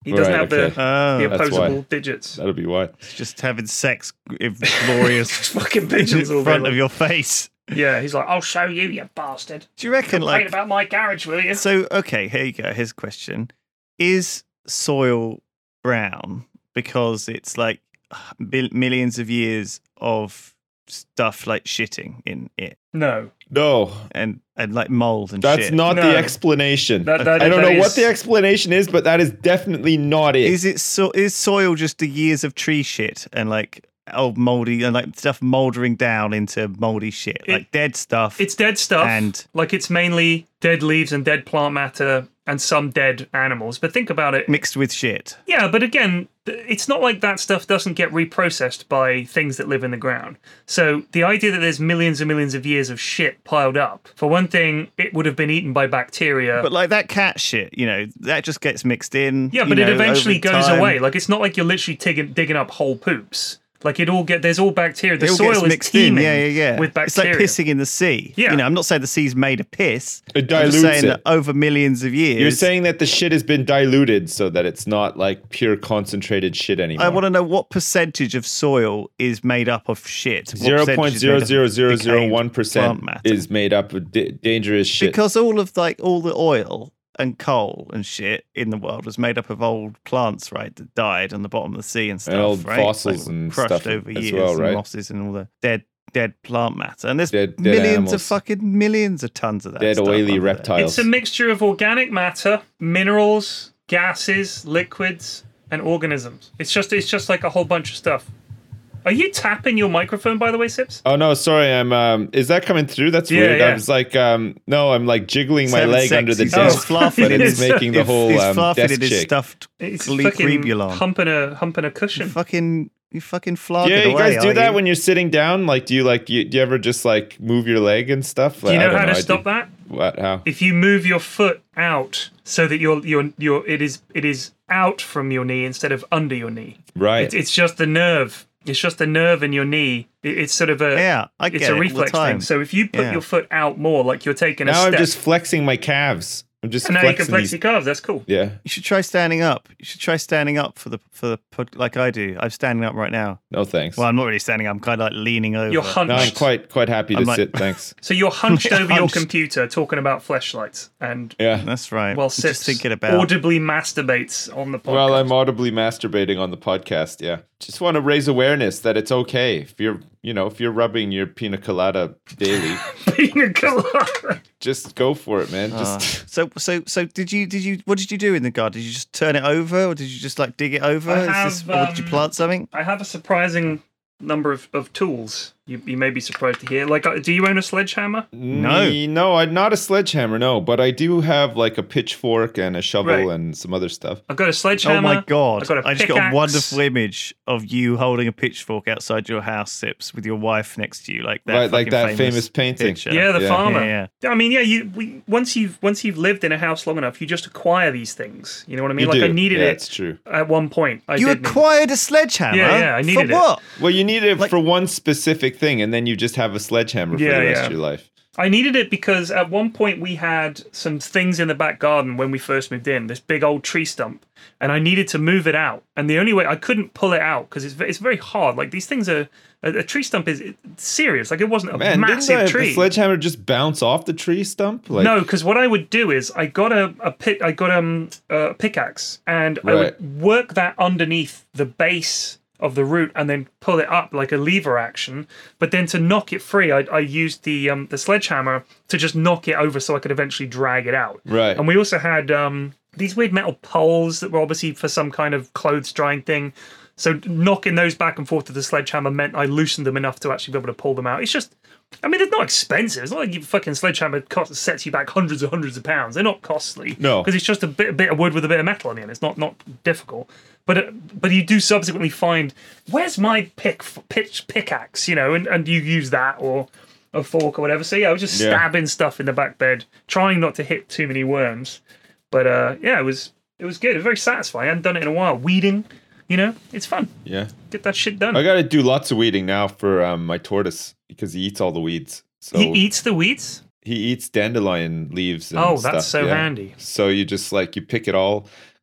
He doesn't Right, have okay. the, Oh, the that's opposable why. digits. That'll be why. it's just having sex with glorious Fucking pigeons all in front day of long. your face. Yeah, he's like, I'll show you, you bastard. Do you reckon, Complain like, about my garage, will you? so, okay, here you go. Here's a question. Is soil brown because it's like mil- millions of years of stuff like shitting in it No. No, and, and like mold and that's shit? not No. the explanation. That- that- I don't that know what is- the explanation is, but that is definitely not it. Is it so? Is soil just the years of tree shit and like old moldy and like stuff moldering down into moldy shit, It- like dead stuff? It's dead stuff. And- like it's mainly dead leaves and dead plant matter and some dead animals. But think about it. mixed with shit. Yeah, but again, th- it's not like that stuff doesn't get reprocessed by things that live in the ground. So the idea that there's millions and millions of years of shit piled up, for one thing, it would have been eaten by bacteria. But like that cat shit, you know, that just gets mixed in. yeah, you but it know, eventually over goes time. away. Like it's not like you're literally digging, digging up whole poops. Like it all get there's all bacteria. The It all soil gets is mixed in. teeming Yeah, yeah, yeah. with bacteria. It's like pissing in the sea. Yeah. You know, I'm not saying the sea's made of piss. It I'm dilutes just saying it. that over millions of years. You're saying that the shit has been diluted so that it's not like pure concentrated shit anymore. I want to know what percentage of soil is made up of shit. What Zero percentage point is zero made up zero of zero zero decayed one percent plant matter? is made up of d- dangerous shit. Because all of like all the oil and coal and shit in the world was made up of old plants, right? That died on the bottom of the sea and stuff, old right? fossils Like, and crushed stuff over as years, well, and right? mosses and all the dead, dead plant matter. And there's Dead- dead millions animals. of fucking millions of tons of that. Dead stuff oily under there. reptiles. It's a mixture of organic matter, minerals, gases, liquids, and organisms. It's just it's just like a whole bunch of stuff. Are you tapping your microphone, by the way, Sips? Oh no, sorry. I'm. Um, is that coming through? That's Yeah, weird. yeah. I was like, um, no, I'm like jiggling my Having leg sex, under the he's Oh, desk, fluffing but it it's is. making the He's- whole he's um, fluffing desk in his shake. stuffed It's cle- fucking Crebulon. humping a humping a cushion. You fucking, you fucking flog Yeah, it you away, guys do are that you? when you're sitting down. Like, do you like? You, do you ever just like move your leg and stuff? Do you Like, I know don't how to I stop do. that? What? How? If you move your foot out so that your your your it is it is out from your knee instead of under your knee. Right. It's, it's just the nerve. It's just the nerve in your knee. It, it's sort of a Yeah, I it's get a it all the reflex time. thing. So if you put Yeah. your foot out more, like you're taking a now I'm step, just flexing my calves. I'm just and now you flexing can flex these. your calves. That's cool. Yeah. You should try standing up. You should try standing up for the for the pod, like I do. I'm standing up right now. No thanks. Well, I'm not really standing up. I'm kind of like leaning over. You're hunched. no, I'm quite quite happy to I'm like- sit. Thanks. So you're hunched over your Hunched. computer talking about fleshlights, and Yeah. That's right. while I'm Sips just thinking about. audibly masturbates on the podcast. Well, I'm audibly masturbating on the podcast. Yeah. Just want to raise awareness that it's okay if you're, you know, if you're rubbing your pina colada daily, Pina colada. just go for it, man. Ah. Just so so so did you did you what did you do in the garden? Did you just turn it over or did you just like dig it over? I Is have, this, or did you um, plant something? I have a surprising number of, of tools. You, you may be surprised to hear. Like, uh, do you own a sledgehammer? No. Mm, no, I not a sledgehammer, no, but I do have like a pitchfork and a shovel Right. and some other stuff. I've got a sledgehammer. Oh my god! I've got a I just got a pickaxe. wonderful image of you holding a pitchfork outside your house, Sips, with your wife next to you, like that. Right, like fucking that famous painting. picture. Yeah, the Yeah. farmer. Yeah, I mean, yeah. You we, once you've once you've lived in a house long enough, you just acquire these things. You know what I mean? You like I do. needed yeah, it it's true. at one point. I You did need- acquired a sledgehammer. Yeah, yeah, I needed for it. what? Well, you need it Like- for one specific thing, and then you just have a sledgehammer for Yeah, the rest yeah. of your life. I needed it because at one point we had some things in the back garden when we first moved in, this big old tree stump, and I needed to move it out. And the only way I couldn't pull it out because it's ve- it's very hard. Like these things are a, a tree stump is it's serious. Like it wasn't a Man, massive didn't the, tree. the sledgehammer just bounce off the tree stump? Like, No, because what I would do is I got a, a pit, I got um, a pickaxe, and I Right. would work that underneath the base of the root, and then pull it up like a lever action. But then to knock it free, I, I used the um, the sledgehammer to just knock it over, so I could eventually drag it out. Right. And we also had um, these weird metal poles that were obviously for some kind of clothes drying thing. So knocking those back and forth to the sledgehammer meant I loosened them enough to actually be able to pull them out. It's just, I mean, it's not expensive. It's not like your fucking sledgehammer cost, sets you back hundreds and hundreds of pounds. They're not costly. No. Because it's just a bit, a bit of wood with a bit of metal on the end. It's not, not difficult. But uh, but you do subsequently find, where's my pick pitch pickaxe, you know, and, and you use that or a fork or whatever. So yeah, I was just Yeah. stabbing stuff in the back bed, trying not to hit too many worms. But uh, yeah, it was it was good. It was very satisfying. I hadn't done it in a while. Weeding, you know, it's fun. Yeah. Get that shit done. I got to do lots of weeding now for um, my tortoise because he eats all the weeds. So He eats the weeds? he eats dandelion leaves and Oh, stuff. that's so yeah. handy. So you just like, you pick it all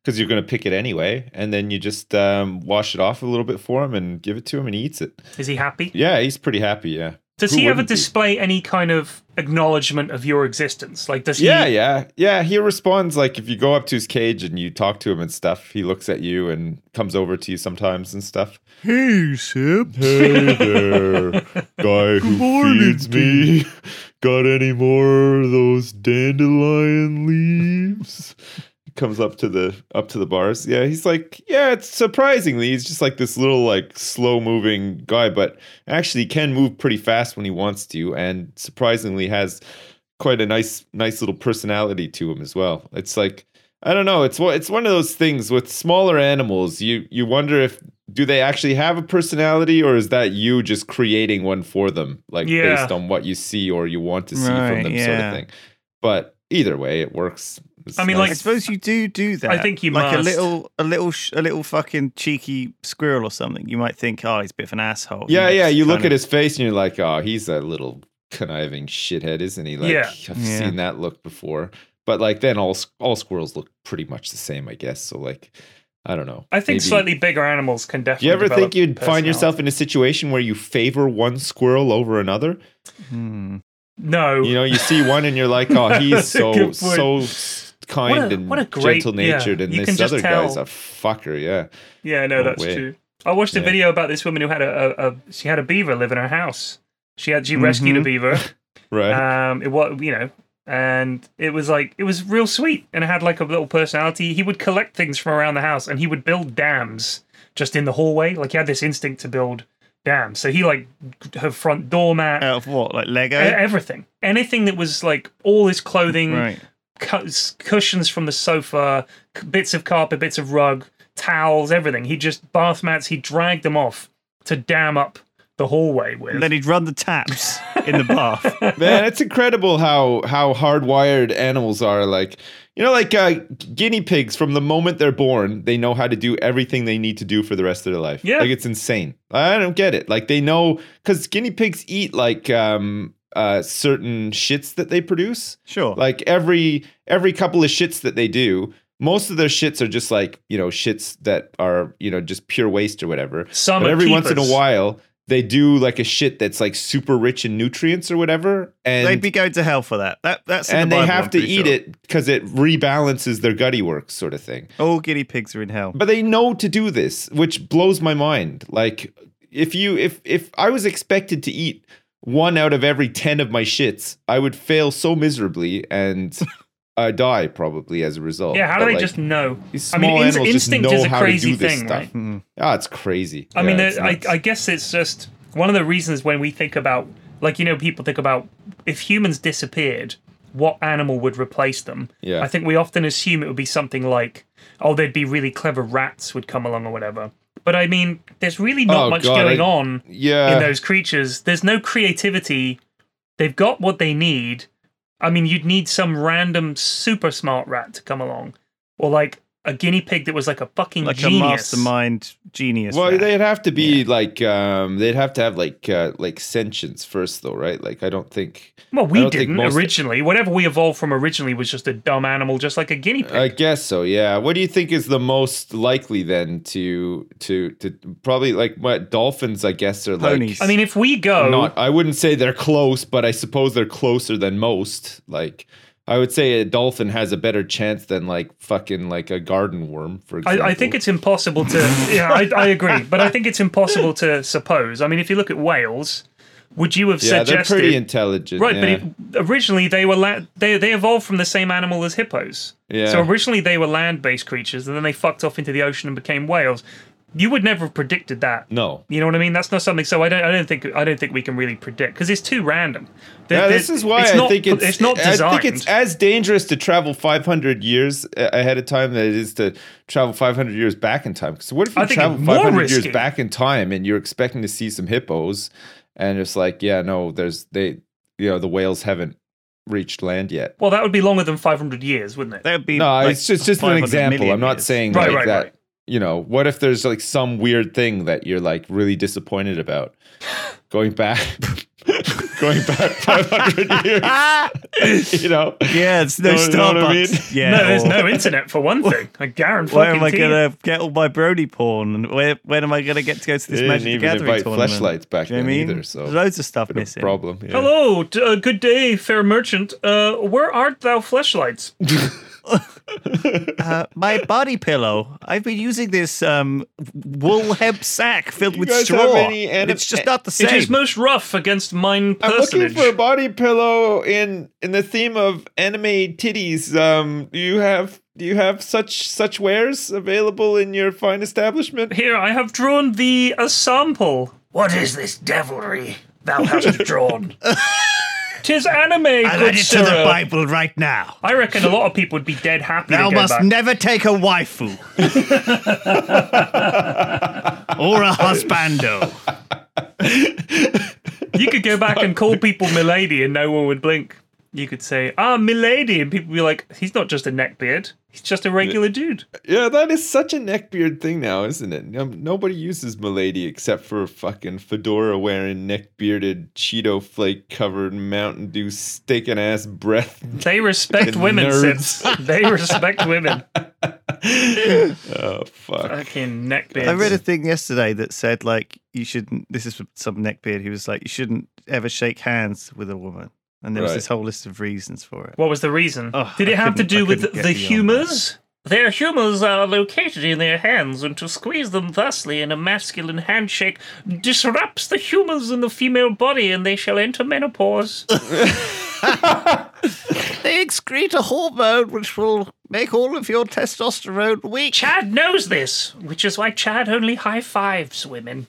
because you're going to pick it anyway. And then you just um, wash it off a little bit for him and give it to him and he eats it. Is he happy? Yeah, he's pretty happy, yeah. Does Who he ever wouldn't be? display any kind of acknowledgement of your existence? Like, does he? Yeah, yeah, yeah. He responds like if you go up to his cage and you talk to him and stuff, he looks at you and comes over to you sometimes and stuff. Hey, Sib. Hey there, guy who morning, feeds me. Got any more of those dandelion leaves? He comes up to the up to the bars. Yeah, he's like, yeah, it's surprisingly, he's just like this little like slow moving guy, but actually can move pretty fast when he wants to, and surprisingly has quite a nice nice little personality to him as well. It's like, I don't know, it's one it's one of those things with smaller animals. You you wonder if do they actually have a personality, or is that you just creating one for them, like Yeah. based on what you see or you want to see Right, from them, sort yeah. of thing. But either way, it works. It's I mean, like, I suppose you do do that. I think you like a must. little, a little, sh- a little fucking cheeky squirrel or something. You might think, oh, he's a bit of an asshole. yeah, know, yeah. it's You look kind at of- his face and you're like, oh, he's a little conniving shithead, isn't he? Like, Yeah. I've Yeah. seen that look before. But like, then all all squirrels look pretty much the same, I guess. So like, I don't know. I think Maybe- slightly bigger animals can Do definitely. you ever develop think you'd find yourself personality. in a situation where you favor one squirrel over another? Hmm. No. You know, you see one and you're like, oh, he's That's a so good point. so s- kind What a- and what a great- gentle natured, yeah, and you can this just other guy's tell. a fucker. Yeah, Yeah, no, No that's way. true. I watched a Yeah. video about this woman who had a, a, a she had a beaver live in her house. She had she rescued a Mhm. beaver. right. Um, it was you know, and it was like it was real sweet, and it had like a little personality. He would collect things from around the house, and he would build dams just in the hallway. Like he had this instinct to build dams. So he like her front doormat, Out of what, like Lego? e- everything, anything that was like all his clothing, right. cu- cushions from the sofa, c- bits of carpet, bits of rug, towels, everything. He just bath mats. He dragged them off to dam up the hallway with. And then he'd run the taps in the bath. Man, it's incredible how how hardwired animals are. Like, you know, like uh, guinea pigs. From the moment they're born, they know how to do everything they need to do for the rest of their life. Yeah. Like, it's insane. I don't get it. Like, they know because guinea pigs eat like um uh certain shits that they produce. Sure. Like every every couple of shits that they do, most of their shits are just like, you know, shits that are, you know, just pure waste or whatever. Some But are every once in a keepers. while, they do like a shit that's like super rich in nutrients or whatever. And They'd be going to hell for that. That that's in and the they Bible, have I'm to pretty eat sure. it because it rebalances their gutty works, sort of thing. All guinea pigs are in hell. But they know to do this, which blows my mind. Like, if you if if I was expected to eat one out of every ten of my shits, I would fail so miserably and I die probably as a result. Yeah, how do But, they like, just know? these I mean, small ins- animals just instinct know is a how to crazy do this thing, stuff. right? Hmm. Ah, it's crazy. I Yeah, mean, it's I, nuts. I guess it's just one of the reasons when we think about, like, you know, people think about if humans disappeared, what animal would replace them? Yeah. I think we often assume it would be something like, oh, there'd be really clever rats would come along or whatever. But I mean, there's really not Oh, much God, going I- on yeah. in those creatures. There's no creativity. They've got what they need. I mean, you'd need some random super smart rat to come along, or like a guinea pig that was like a fucking Like genius. a mastermind genius. Well, rat. they'd have to be like um, they'd have to have like uh, like sentience first, though, right? Like, I don't think. Well, I we don't think didn't most- originally. Whatever we evolved from originally was just a dumb animal, just like a guinea pig. I guess so. Yeah. What do you think is the most likely then to to to probably like what dolphins? I guess are like. Ponies. I mean, if we go, Not. I wouldn't say they're close, but I suppose they're closer than most. Like, I would say a dolphin has a better chance than like fucking like a garden worm, for example. I, I think it's impossible to. Yeah, I, I agree, but I think it's impossible to suppose. I mean, if you look at whales, would you have yeah, they're suggested? pretty intelligent. Right, yeah. but it, originally they were la- they they evolved from the same animal as hippos. Yeah. So originally they were land-based creatures, and then they fucked off into the ocean and became whales. You would never have predicted that. No. You know what I mean? That's not something. So I don't. I don't think. I don't think we can really predict because it's too random. There- Yeah, there- this is why it's I not, think it's. It's not I designed. think it's as dangerous to travel five hundred years a- ahead of time than it is to travel five hundred years back in time. Because what if you I think travel it's more five hundred years risky. back in time and you're expecting to see some hippos, and it's like, yeah, no, there's they, you know, the whales haven't reached land yet. well, that would be longer than five hundred years, wouldn't it? That would be. No, like it's just just an 500 example. million I'm not years. saying Right, like right, that. right. You know, what if there's like some weird thing that you're like really disappointed about going back, going back five hundred years. You know? Yeah, it's no You know- you know what I Starbucks. mean? Yeah, no, there's or- no internet for one thing. I guarantee. Where am I you. going to get all my Brody porn? And where, when am I going to get to go to this They Magic didn't the even Gathering invite tournament? fleshlights back Do you know then what I mean? either, so There's loads of stuff bit of missing. problem. Yeah. Hello, d- uh, good day, fair merchant. Uh, where art thou, fleshlights? Uh, my body pillow. I've been using this um, wool hemp sack filled with guys straw. have any and anim- it's just not the same. It is most rough against mine I'm looking personage. for a body pillow in in the theme of anime titties. Um, do you have do you have such such wares available in your fine establishment? Here, I have drawn thee a sample. What is this devilry thou hast drawn? Tis anime, I'll good add it to the sirrah. Bible right now. I reckon a lot of people would be dead happy Thou to go must back. never take a waifu or a husbando. You could go back and call people milady and no one would blink. You could say, ah, milady, and people would be like, he's not just a neckbeard. He's just a regular dude. Yeah, that is such a neckbeard thing now, isn't it? Um, nobody uses milady except for fucking fedora wearing, neck-bearded, Cheeto flake covered Mountain Dew stinking ass breath. They respect Fucking women, nerds. Sips. They respect women. Oh fuck! Fucking neckbeards. I read a thing yesterday that said like you shouldn't. This is some neckbeard. He was like you shouldn't ever shake hands with a woman, and there was Right. this whole list of reasons for it. What was the reason? Oh, Did it I have to couldn't- do I with couldn't get the beyond humours? Their humours are located in their hands, and to squeeze them thusly in a masculine handshake disrupts the humours in the female body, and they shall enter menopause. They excrete a hormone which will make all of your testosterone weak. Chad knows this, which is why Chad only high fives women.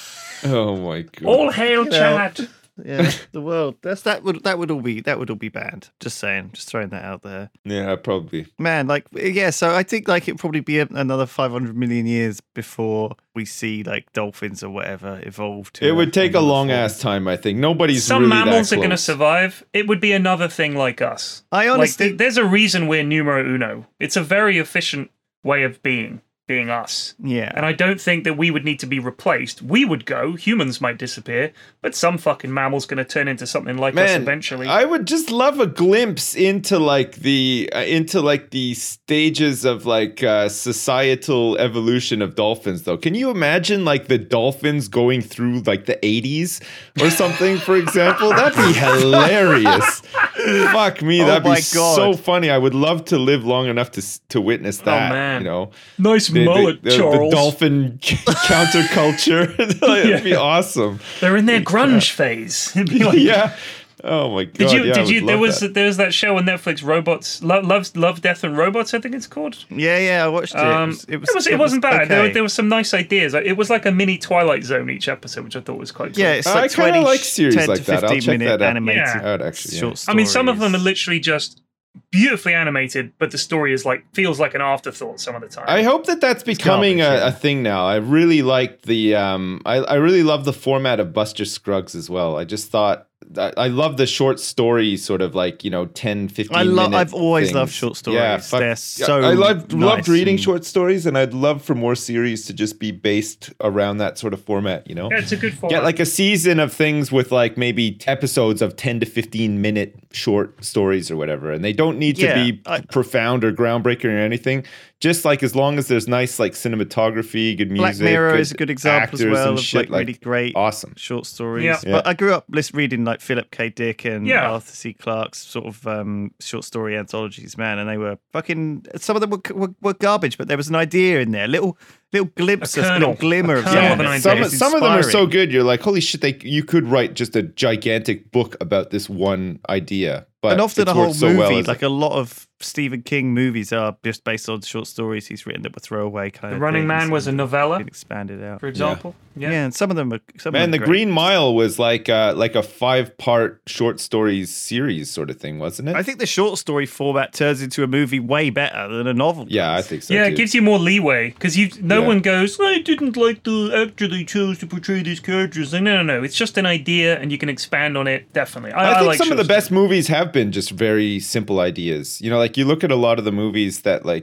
Oh my god! All hail Chad. Yeah, the world. That's that would that would all be that would all be banned. Just saying, just throwing that out there. Yeah, probably. Man, like yeah. So I think like it'd probably be a, another five hundred million years before we see like dolphins or whatever evolve to. It would take a another long form. ass time, I think. Nobody's Some really mammals that are going to close. survive. It would be another thing like us. I Like, honestly, th- there's a reason we're numero uno. It's a very efficient way of being, being us. yeah. And I don't think that we would need to be replaced. We would go, humans might disappear, but some fucking mammal's going to turn into something like us Man, eventually. I would just love a glimpse into like the uh, into like the stages of like uh, societal evolution of dolphins. Though, can you imagine like the dolphins going through like the eighties or something? For example, that'd be hilarious. Fuck me, Oh that'd my be God. so funny. I would love to live long enough to s- to witness that. man. You know, nice the, the- mullet, the- the Charles. dolphin counterculture. It'd be Yeah. awesome. They're in their grunge phase. It'd be like, Yeah. Oh my god. Did you? yeah, I did would you? There love was that. there was that show on Netflix, Robots, Love, Love, Love, Death, and Robots. I think it's called. yeah, yeah. I watched it. Um, it was. It, was, it, was, it wasn't bad. There, okay. were, there was some nice ideas. It was like a mini Twilight Zone each episode, which I thought was quite cool. Yeah, it's I like kinda twenty, like series ten like to that. I'll fifteen check minute that out. animated Yeah. Out, actually, yeah. short I stories. mean, some of them are literally just beautifully animated, but the story is like feels like an afterthought some of the time. I hope that that's becoming garbage, a, yeah. a thing now. I really like the um I, I really love the format of Buster Scruggs as well. I just thought I, I love the short story sort of like, you know, ten, fifteen I love. minute I've always things. loved short stories. Yeah, fuck- They're so. I loved, loved nice reading and- short stories, and I'd love for more series to just be based around that sort of format, you know? yeah, it's a good format. Get like a season of things with like maybe episodes of ten to fifteen minute short stories or whatever. And they don't need to Yeah, be I- profound or groundbreaking or anything. Just like as long as there's nice like cinematography, good music. Black Mirror good is a good example as actors well and of shit, like really great awesome. short stories. Yeah. Yeah. But I grew up list reading like Philip K. Dick and Yeah. Arthur C. Clarke's sort of um, short story anthologies, man, and they were fucking. Some of them were, were, were garbage, but there was an idea in there, little little glimpse, A a, kernel. little glimmer A of kernel yeah, of an idea. Some, It's some of them are so inspiring. good. You're like, holy shit! They you could write just a gigantic book about this one idea. But And often it's a whole worked so movie, well as like a lot of Stephen King movies, are just based on short stories he's written that were throwaway kind The of. Running things Man was a and novella, been expanded out. for example. Yeah. Yeah. and some of them are. Some Man, of the them are great. Green Mile was like uh, like a five part short stories series sort of thing, wasn't it? I think the short story format turns into a movie way better than a novel. yeah, I does. think so. Yeah, too. it gives you more leeway because you no Yeah. one goes, I didn't like the actor they chose to portray these characters. Like, no, no, no. It's just an idea and you can expand on it. Definitely. I, I think like some of the short best movies have been just very simple ideas. You know, like you look at a lot of the movies that like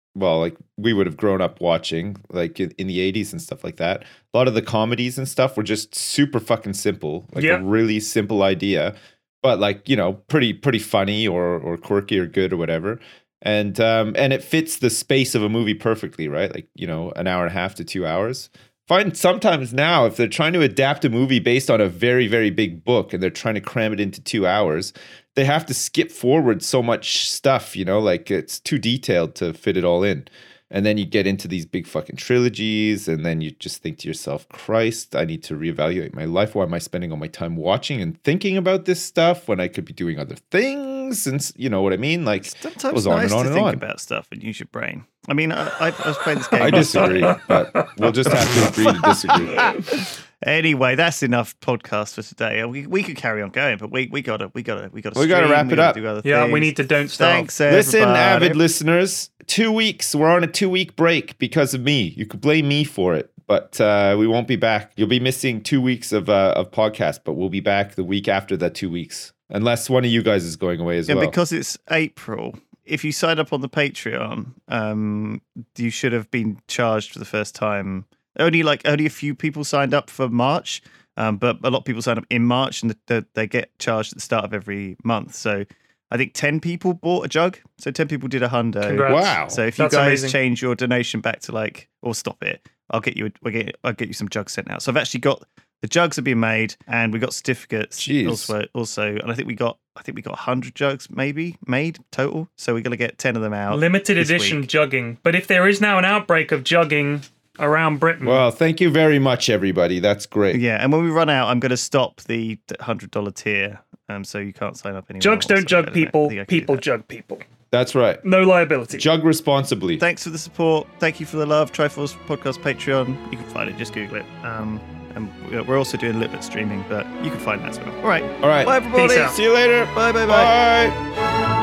well, like we would have grown up watching, like in, in the eighties and stuff like that. A lot of the comedies and stuff were just super fucking simple, like Yeah. a really simple idea, but like, you know, pretty pretty funny or or quirky or good or whatever. And um and it fits the space of a movie perfectly, right? Like, you know, an hour and a half to two hours. Find sometimes now if they're trying to adapt a movie based on a very, very big book and they're trying to cram it into two hours, they have to skip forward so much stuff, you know, like it's too detailed to fit it all in. And then you get into these big fucking trilogies, and then you just think to yourself, Christ, I need to reevaluate my life. Why am I spending all my time watching and thinking about this stuff when I could be doing other things? And s- you know what I mean? Like, it Sometimes goes it's on nice and on to and think on. about stuff and use your brain. I mean, I, I, I was playing this game. I disagree, but we'll just have to agree to disagree. Anyway, that's enough podcast for today. We we could carry on going, but we we gotta we gotta we gotta We gotta stream, wrap it gotta up. do other Yeah, things. we need to don't starve. Thanks, Listen, everybody. avid listeners, two weeks. We're on a two week break because of me. You could blame me for it, but uh, we won't be back. You'll be missing two weeks of uh, of podcast, but we'll be back the week after that two weeks, unless one of you guys is going away as And well. because it's April, if you sign up on the Patreon, um, you should have been charged for the first time. Only like only a few people signed up for March, um, but a lot of people sign up in March, and the, they get charged at the start of every month. So I think ten people bought a jug. So ten people did a hundo. Congrats. Wow. So if you That's guys amazing. change your donation back to like, or stop it, I'll get you. A, I'll get I'll get you some jugs sent out. So I've actually got the jugs have been made, and we got certificates Jeez. also. Also, and I think we got I think we got hundred jugs maybe made total. So we're gonna get ten of them out. Limited this edition week. jugging. But if there is now an outbreak of jugging around Britain, Well, thank you very much, everybody. That's great. Yeah, and when we run out, I'm going to stop the hundred dollar tier, um, so you can't sign up anymore. jugs or don't something jug like that. I people, think I can do people that. jug people. That's right. No liability. Jug responsibly. Thanks for the support. Thank you for the love. Triforce Podcast Patreon. You can find it. Just Google it. Um, and we're also doing a little bit of streaming, but you can find that as well. All right. All right. Bye, everybody. Peace out. See you later. Bye, bye, bye. Bye.